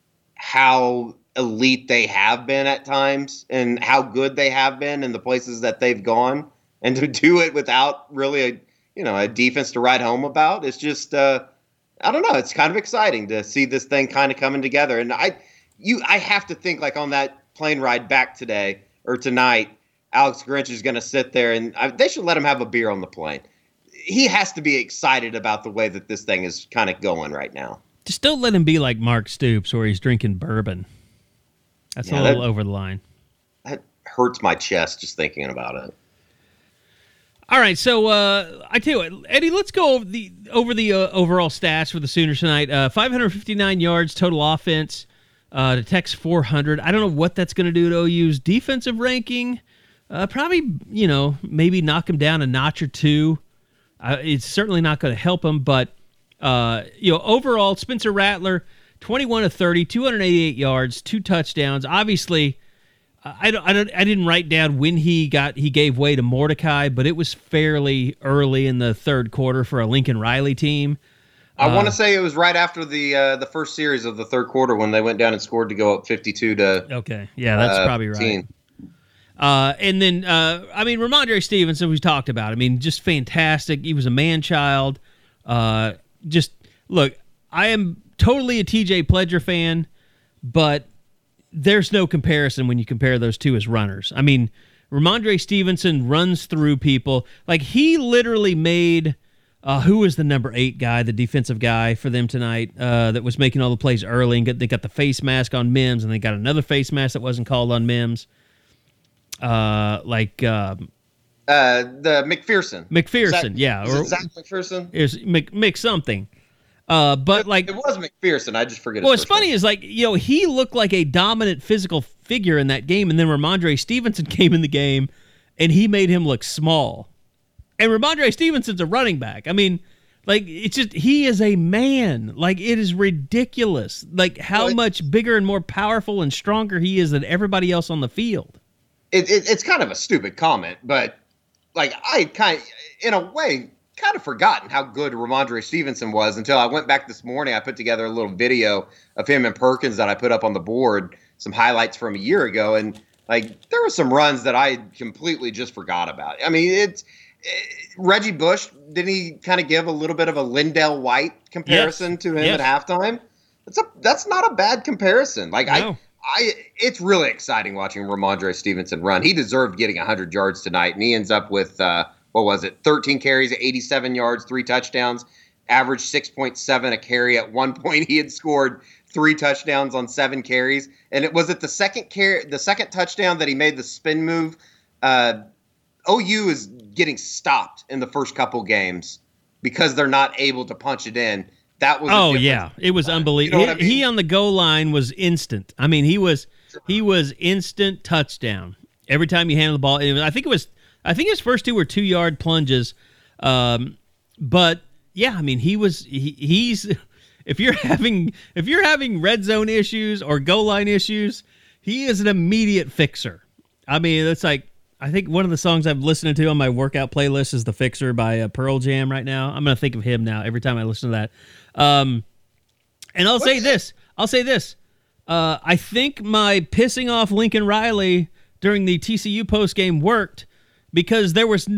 how elite they have been at times and how good they have been in the places that they've gone, and to do it without really a defense to write home about. It's just I don't know. It's kind of exciting to see this thing kind of coming together. And I have to think like on that plane ride back today or tonight, Alex Grinch is going to sit there and they should let him have a beer on the plane. He has to be excited about the way that this thing is kind of going right now. Just don't let him be like Mark Stoops where he's drinking bourbon. That's a little over the line. That hurts my chest just thinking about it. All right, so I tell you what, Eddie, let's go over the overall stats for the Sooners tonight. 559 yards total offense. The Tech's 400. I don't know what that's going to do to OU's defensive ranking. Probably, maybe knock them down a notch or two. It's certainly not going to help them, but overall, Spencer Rattler, 21 of 30, 288 yards, 2 touchdowns. Obviously, I didn't write down when he gave way to Mordecai, but it was fairly early in the third quarter for a Lincoln Riley team. I want to say it was right after the first series of the third quarter when they went down and scored to go up 52 to. Okay, yeah, that's probably right. 18. And then Ramondre Stevenson, we talked about. I mean, just fantastic. He was a man-child. Just look, I am totally a TJ Pledger fan, but there's no comparison when you compare those two as runners. I mean, Ramondre Stevenson runs through people. Like, he literally made who was the number 8 guy, the defensive guy for them tonight, that was making all the plays early, and they got the face mask on Mims, and they got another face mask that wasn't called on Mims. The McPherson. McPherson, yeah. Is it Zach McPherson? It was Mick something. But like it was McPherson, I just forget. Well, what's funny is he looked like a dominant physical figure in that game, and then Ramondre Stevenson came in the game, and he made him look small. And Ramondre Stevenson's a running back. I mean, it's just he is a man. Like, it is ridiculous. Like how much bigger and more powerful and stronger he is than everybody else on the field. It's kind of a stupid comment, but I kind of, in a way, kind of forgotten how good Ramondre Stevenson was until I went back this morning. I put together a little video of him and Perkins that I put up on the board, some highlights from a year ago, and there were some runs that I completely just forgot about. I mean, Reggie Bush, didn't he kind of give a little bit of a Lindell White comparison to him at halftime? That's not a bad comparison. No. It's really exciting watching Ramondre Stevenson run. He deserved getting 100 yards tonight, and he ends up with 13 carries, 87 yards, 3 touchdowns, average 6.7 a carry. At one point, he had scored 3 touchdowns on 7 carries, and it was the second touchdown that he made the spin move. OU is getting stopped in the first couple games because they're not able to punch it in. That was it was unbelievable. You know what I mean? He on the goal line was instant. I mean, he was instant touchdown every time he handled the ball. I think his first 2 were 2-yard plunges. But yeah, I mean, he's if you're having red zone issues or goal line issues, he is an immediate fixer. I mean, it's I think one of the songs I'm listening to on my workout playlist is "The Fixer" by Pearl Jam right now. I'm gonna think of him now every time I listen to that. And I'll say this. I think my pissing off Lincoln Riley during the TCU postgame worked because there was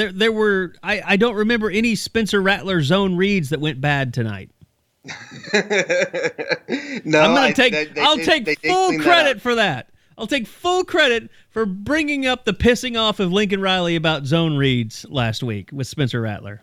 I don't remember any Spencer Rattler zone reads that went bad tonight. No, I'll take full credit for that. I'll take full credit for bringing up the pissing off of Lincoln Riley about zone reads last week with Spencer Rattler.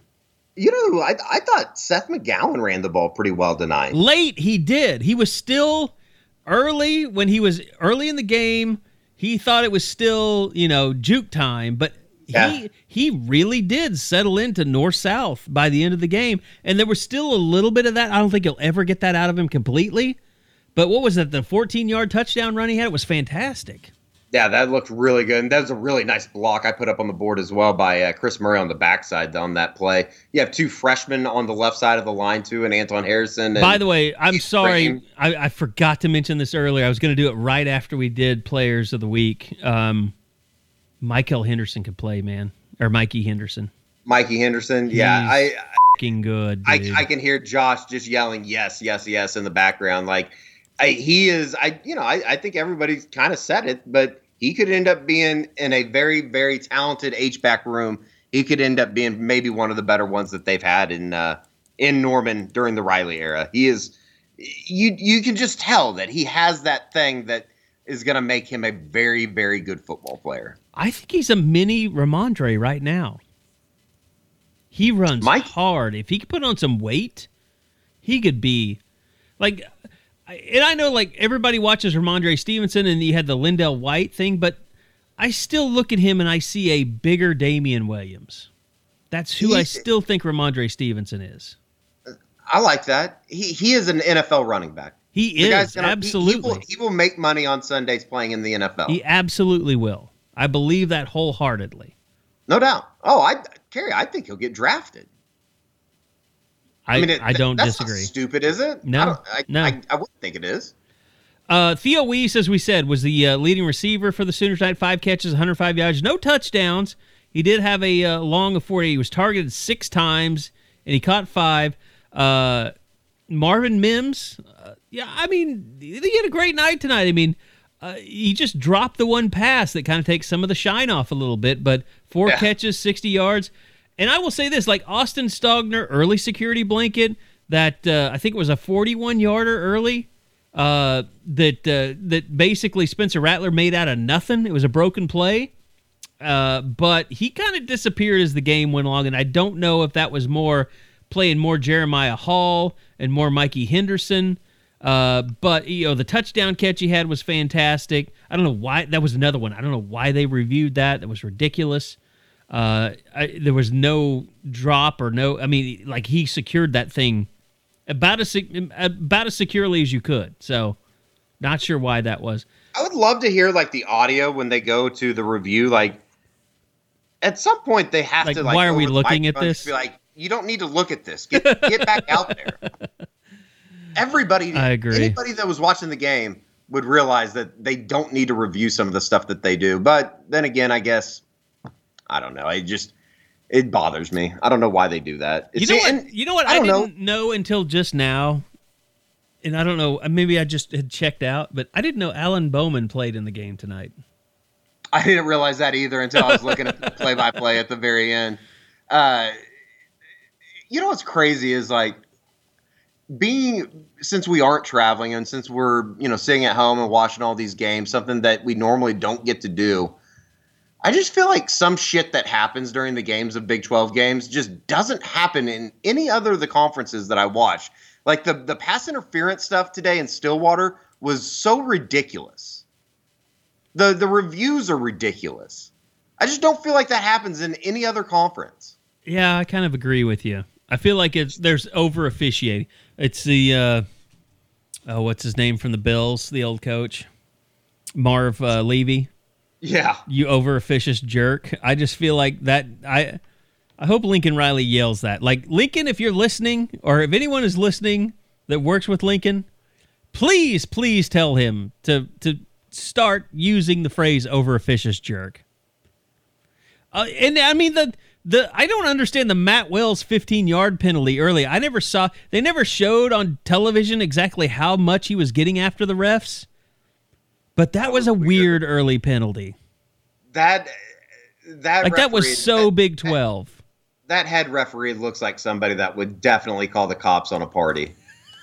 I thought Seth McGowan ran the ball pretty well tonight. Late, he did. He was still early when he was early in the game, he thought it was still, juke time, but he really did settle into north-south by the end of the game, and there was still a little bit of that. I don't think you'll ever get that out of him completely, but what was it, the 14-yard touchdown run he had? It was fantastic. Yeah, that looked really good. And that was a really nice block I put up on the board as well by Chris Murray on the backside on that play. You have two freshmen on the left side of the line, too, and Anton Harrison. By the way, I'm sorry. I forgot to mention this earlier. I was going to do it right after we did Players of the Week. Michael Henderson could play, man. Or Mikey Henderson. Mikey Henderson, yeah. He's fucking good, dude. I can hear Josh just yelling, yes, yes, yes, in the background. Like, he is, I think everybody's kind of said it, but he could end up being in a very, very talented H-back room. He could end up being maybe one of the better ones that they've had in Norman during the Riley era. He is, you can just tell that he has that thing that is going to make him a very, very good football player. I think he's a mini Ramondre right now. He runs hard. If he could put on some weight, he could be like. And I know, like, everybody watches Ramondre Stevenson, and you had the Lindell White thing, but I still look at him and I see a bigger Damian Williams. That's who I still think Ramondre Stevenson is. I like that. He is an NFL running back. He is, absolutely. He will make money on Sundays playing in the NFL. He absolutely will. I believe that wholeheartedly. No doubt. Kerry, I think he'll get drafted. I don't that's disagree. Not stupid, is it? No, I wouldn't think it is. Theo Weiss, as we said, was the leading receiver for the Sooners tonight. 5 catches, 105 yards, no touchdowns. He did have a long of 40. He was targeted 6 times, and he caught 5. Marvin Mims, he had a great night tonight. He just dropped the one pass that kind of takes some of the shine off a little bit, but 4 catches, 60 yards. And I will say this, like Austin Stogner, early security blanket, that I think it was a 41-yarder early, that basically Spencer Rattler made out of nothing. It was a broken play. But he kind of disappeared as the game went along, and I don't know if that was playing more Jeremiah Hall and more Mikey Henderson. But the touchdown catch he had was fantastic. I don't know why. That was another one. I don't know why they reviewed that. That was ridiculous. There was no drop or no. He secured that thing about as securely as you could. So, not sure why that was. I would love to hear the audio when they go to the review. At some point they have to why are we looking at this? Be like, you don't need to look at this. Get back out there. Everybody, I agree. Anybody that was watching the game would realize that they don't need to review some of the stuff that they do. But then again, I guess, I don't know. It bothers me. I don't know why they do that. You know what? I didn't know until just now. And I don't know. Maybe I just had checked out, but I didn't know Alan Bowman played in the game tonight. I didn't realize that either until I was looking at the play-by-play at the very end. What's crazy is since we aren't traveling and since we're, sitting at home and watching all these games, something that we normally don't get to do, I just feel like some shit that happens during the games of Big 12 games just doesn't happen in any other of the conferences that I watch. Like the pass interference stuff today in Stillwater was so ridiculous. The reviews are ridiculous. I just don't feel like that happens in any other conference. Yeah, I kind of agree with you. I feel like there's over officiating. It's the what's his name from the Bills, the old coach, Marv Levy. Yeah, you over officious jerk. I just feel like that. I hope Lincoln Riley yells that. Like, Lincoln, if you're listening, or if anyone is listening that works with Lincoln, please tell him to start using the phrase over officious jerk. And I mean I don't understand the Matt Wells 15-yard penalty early. They never showed on television exactly how much he was getting after the refs. But that was a weird early penalty. That was so Big 12. That head referee looks like somebody that would definitely call the cops on a party.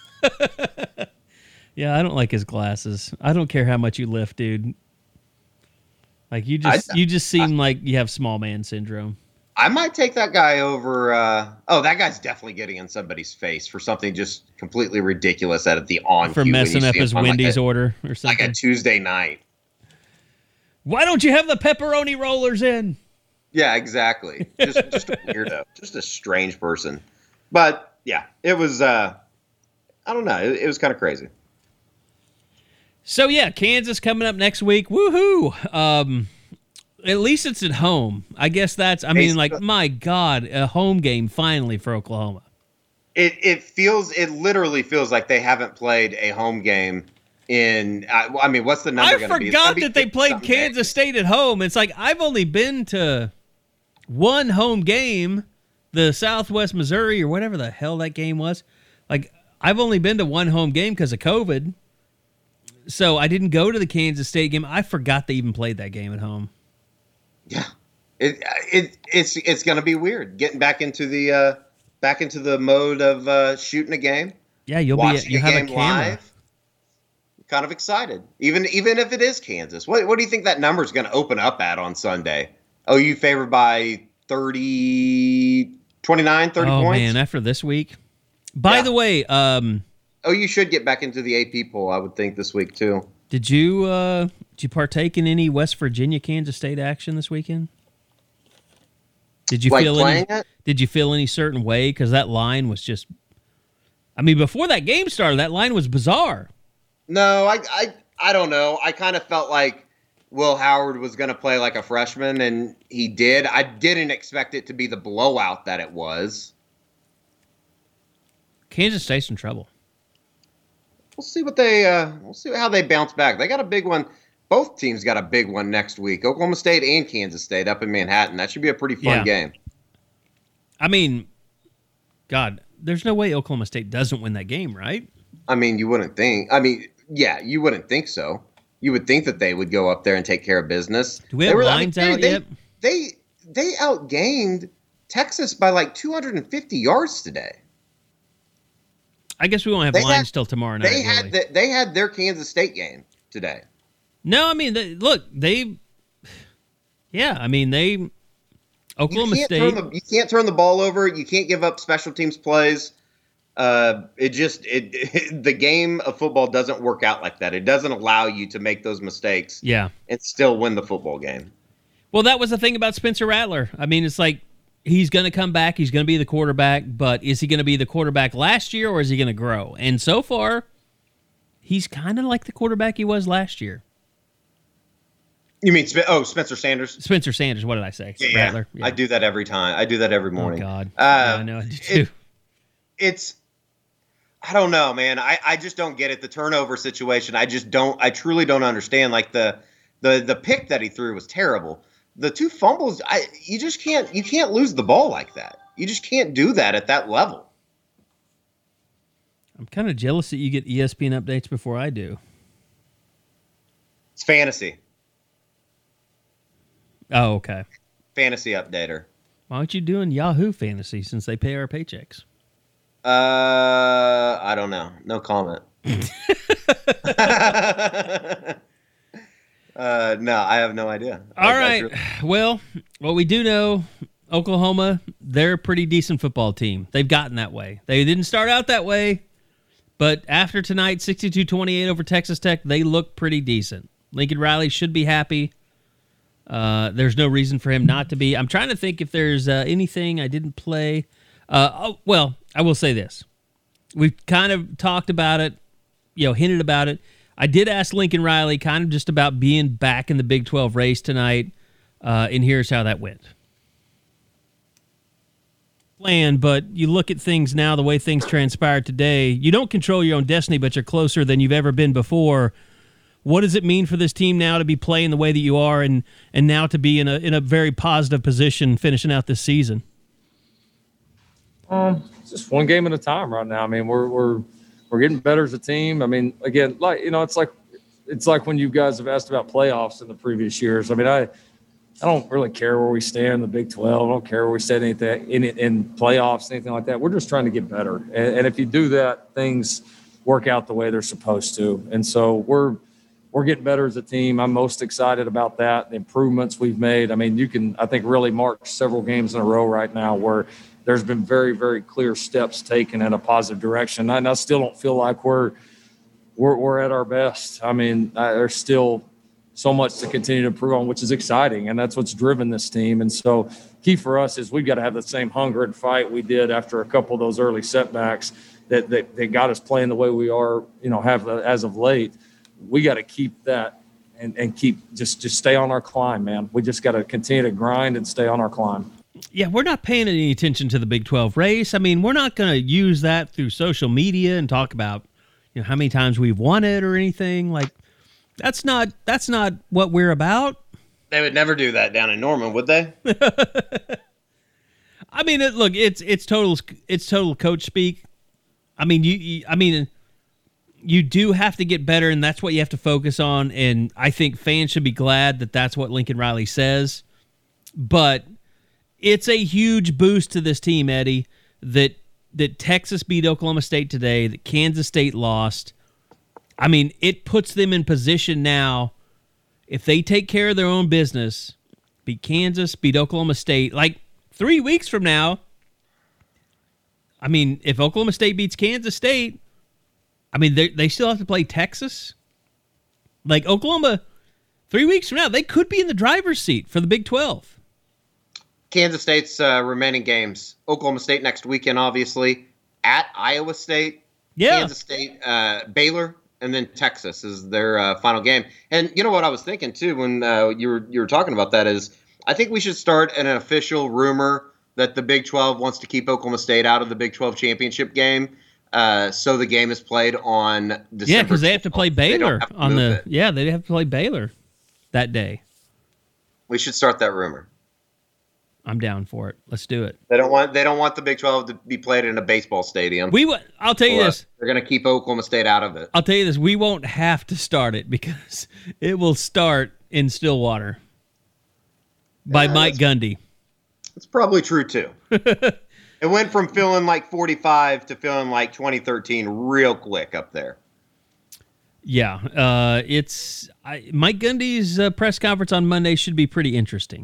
Yeah, I don't like his glasses. I don't care how much you lift, dude. Like you just seem like you have small man syndrome. I might take that guy over. That guy's definitely getting in somebody's face for something just completely ridiculous at the on for cue when messing you up see his him on Wendy's order or something. like a Tuesday night. Why don't you have the pepperoni rollers in? Yeah, exactly. Just a weirdo, just a strange person. But yeah, it was. I don't know. It was kind of crazy. So yeah, Kansas coming up next week. Woohoo! At least it's at home. I guess that's. I mean, like, my God, a home game finally for Oklahoma. It literally feels like they haven't played a home game in. I mean, what's the number going to be? I forgot that they played Kansas State at home. It's like I've only been to one home game, the Southwest Missouri or whatever the hell that game was. Like, I've only been to one home game because of COVID. So I didn't go to the Kansas State game. I forgot they even played that game at home. Yeah, it's going to be weird getting back into the mode of shooting a game. Yeah, you have a camera live. Kind of excited, even if it is Kansas. What do you think that number is going to open up at on Sunday? OU favored by 30 points. Oh man, after this week. By the way, OU should get back into the AP poll, I would think, this week too. Did you partake in any West Virginia Kansas State action this weekend? Did you feel any? Did you feel any certain way? Because that line was just. I mean, before that game started, that line was bizarre. No, I don't know. I kind of felt like Will Howard was going to play like a freshman, and he did. I didn't expect it to be the blowout that it was. Kansas State's in trouble. We'll see we'll see how they bounce back. They got a big one. Both teams got a big one next week. Oklahoma State and Kansas State up in Manhattan. That should be a pretty fun game. I mean, God, there's no way Oklahoma State doesn't win that game, right? I mean, you wouldn't think. I mean, yeah, you wouldn't think so. You would think that they would go up there and take care of business. Do we have lines out yet? They outgained Texas by like 250 yards today. I guess we won't have lines till tomorrow night. They had their Kansas State game today. No, I mean, Oklahoma State. You can't turn the ball over. You can't give up special teams plays. The game of football doesn't work out like that. It doesn't allow you to make those mistakes. Yeah, and still win the football game. Well, that was the thing about Spencer Rattler. I mean, it's like, he's going to come back. He's going to be the quarterback, but is he going to be the quarterback last year or is he going to grow? And so far, he's kind of like the quarterback he was last year. You mean, Spencer Sanders? Spencer Sanders, what did I say? Yeah, Rattler. Yeah. I do that every time. I do that every morning. Oh, God. I know I do too. I don't know, man. I just don't get it. The turnover situation, I truly don't understand. Like the pick that he threw was terrible. The two fumbles, you can't lose the ball like that. You just can't do that at that level. I'm kind of jealous that you get ESPN updates before I do. It's fantasy. Oh, okay. Fantasy updater. Why aren't you doing Yahoo Fantasy since they pay our paychecks? I don't know. No comment. No, I have no idea. All right. Well, what we do know, Oklahoma, they're a pretty decent football team. They've gotten that way. They didn't start out that way, but after tonight, 62-28 over Texas Tech, they look pretty decent. Lincoln Riley should be happy. There's no reason for him not to be. I'm trying to think if there's anything I didn't play. Well, I will say this. We've kind of talked about it, hinted about it. I did ask Lincoln Riley kind of just about being back in the Big 12 race tonight, and here's how that went. But you look at things now, the way things transpired today, you don't control your own destiny, but you're closer than you've ever been before. What does it mean for this team now to be playing the way that you are and now to be in a very positive position finishing out this season? It's just one game at a time right now. I mean, we're getting better as a team. I mean, again, it's like when you guys have asked about playoffs in the previous years. I mean, I don't really care where we stand in the Big 12. I don't care where we stand in playoffs, anything like that. We're just trying to get better. And if you do that, things work out the way they're supposed to. And so we're we're getting better as a team. I'm most excited about that, the improvements we've made. I mean, you can, I think, really mark several games in a row right now where there's been very, very clear steps taken in a positive direction. And I still don't feel like we're at our best. I mean, there's still so much to continue to improve on, which is exciting, and that's what's driven this team. And so key for us is we've got to have the same hunger and fight we did after a couple of those early setbacks that got us playing the way we are, have as of late. We got to keep that and keep just stay on our climb, man. We just got to continue to grind and stay on our climb. Yeah, we're not paying any attention to the Big 12 race. I mean, we're not going to use that through social media and talk about, how many times we've won it or anything. Like, that's not what we're about. They would never do that down in Norman, would they? I mean, look, it's total coach speak. I mean, you do have to get better, and that's what you have to focus on. And I think fans should be glad that that's what Lincoln Riley says. But it's a huge boost to this team, Eddie, that Texas beat Oklahoma State today, that Kansas State lost. I mean, it puts them in position now, if they take care of their own business, beat Kansas, beat Oklahoma State, like 3 weeks from now, I mean, if Oklahoma State beats Kansas State, I mean, they still have to play Texas. Like, Oklahoma, 3 weeks from now, they could be in the driver's seat for the Big 12. Kansas State's remaining games. Oklahoma State next weekend, obviously. At Iowa State. Yeah. Kansas State, Baylor, and then Texas is their final game. And you know what I was thinking, too, when you were talking about that is I think we should start an official rumor that the Big 12 wants to keep Oklahoma State out of the Big 12 championship game. So the game is played on December. Yeah, because they have to play Baylor on the. It. Yeah, they have to play Baylor that day. We should start that rumor. I'm down for it. Let's do it. They don't want the Big 12 to be played in a baseball stadium. I'll tell you this. They're going to keep Oklahoma State out of it. I'll tell you this. We won't have to start it because it will start in Stillwater by Mike Gundy. It's probably true too. It went from feeling like 45 to feeling like 2013 real quick up there. Yeah, Mike Gundy's press conference on Monday should be pretty interesting.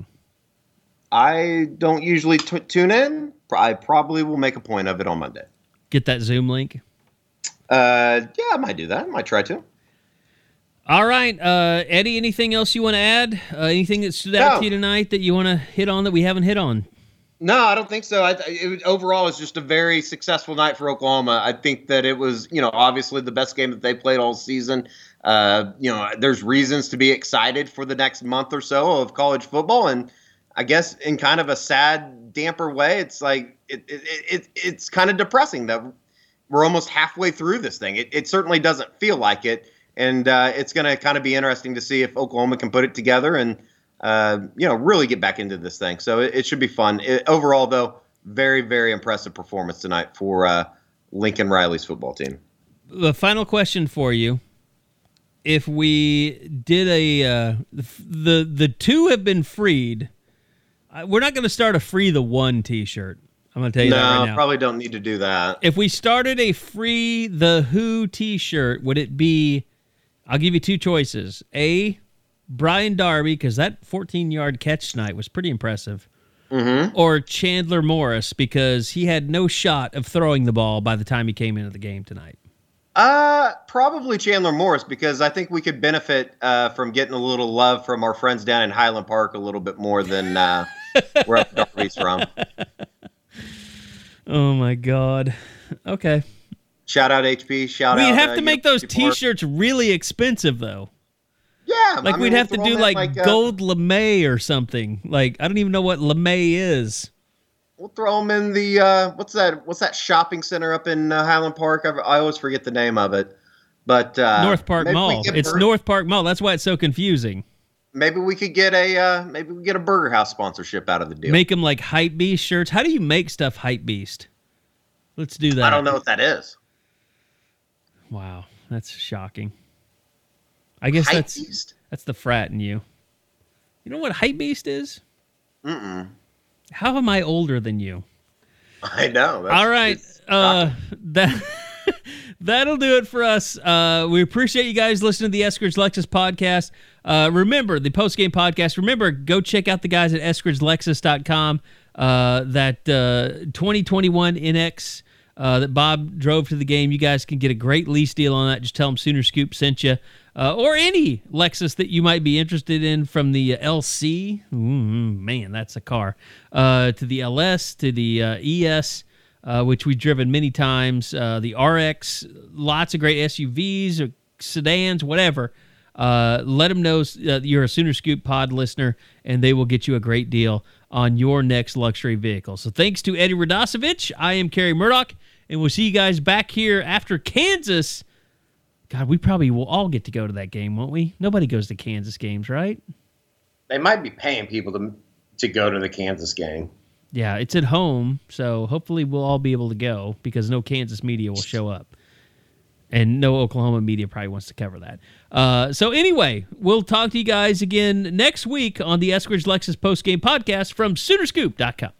I don't usually tune in. I probably will make a point of it on Monday. Get that Zoom link? Yeah, I might do that. I might try to. All right. Eddie, anything else you want to add? Anything that stood out to you tonight that you want to hit on that we haven't hit on? No, I don't think so. Overall, it's just a very successful night for Oklahoma. I think that it was, obviously the best game that they played all season. There's reasons to be excited for the next month or so of college football. And I guess in kind of a sad, damper way, it's like it's kind of depressing that we're almost halfway through this thing. It certainly doesn't feel like it, and it's going to kind of be interesting to see if Oklahoma can put it together and really get back into this thing. So it should be fun. Overall, though, very, very impressive performance tonight for Lincoln Riley's football team. The final question for you. If we did the two have been freed, we're not going to start a Free the One t-shirt. I'm going to tell you that right now. No, probably don't need to do that. If we started a Free the Who t-shirt, would it be, I'll give you two choices. A, Brian Darby, because that 14-yard catch tonight was pretty impressive. Mm-hmm. Or Chandler Morris, because he had no shot of throwing the ball by the time he came into the game tonight. Probably Chandler Morris, because I think we could benefit from getting a little love from our friends down in Highland Park a little bit more than where Darby's from. Oh, my God. Okay. Shout out HP. Shout out. We'd have to make those t-shirts really expensive, though. Yeah. Like, we'd have to do, like gold LeMay or something. Like, I don't even know what LeMay is. We'll throw them in the, what's that shopping center up in Highland Park? I always forget the name of it. But North Park Mall. It's North Park Mall. That's why it's so confusing. Maybe we could get a Burger House sponsorship out of the deal. Make them like Hype Beast shirts. How do you make stuff Hype Beast? Let's do that. I don't know what that is. Wow, that's shocking. I guess that's the frat in you. You know what Hype Beast is? Mm-mm. How am I older than you? I know. All right. That'll do it for us. We appreciate you guys listening to the Eskridge Lexus podcast. Remember, the post-game podcast, go check out the guys at eskridgelexus.com. That 2021 NX that Bob drove to the game. You guys can get a great lease deal on that. Just tell them Sooner Scoop sent you. Or any Lexus that you might be interested in, from the LC. Man, that's a car. To the LS, to the ES, which we've driven many times. The RX, lots of great SUVs or sedans, whatever. Let them know you're a Sooner Scoop pod listener, and they will get you a great deal on your next luxury vehicle. So thanks to Eddie Radosevich. I am Kerry Murdoch, and we'll see you guys back here after Kansas. God, we probably will all get to go to that game, won't we? Nobody goes to Kansas games, right? They might be paying people to go to the Kansas game. Yeah, it's at home, so hopefully we'll all be able to go, because no Kansas media will show up. And no Oklahoma media probably wants to cover that. So anyway, we'll talk to you guys again next week on the Eskridge Lexus postgame podcast from Soonerscoop.com.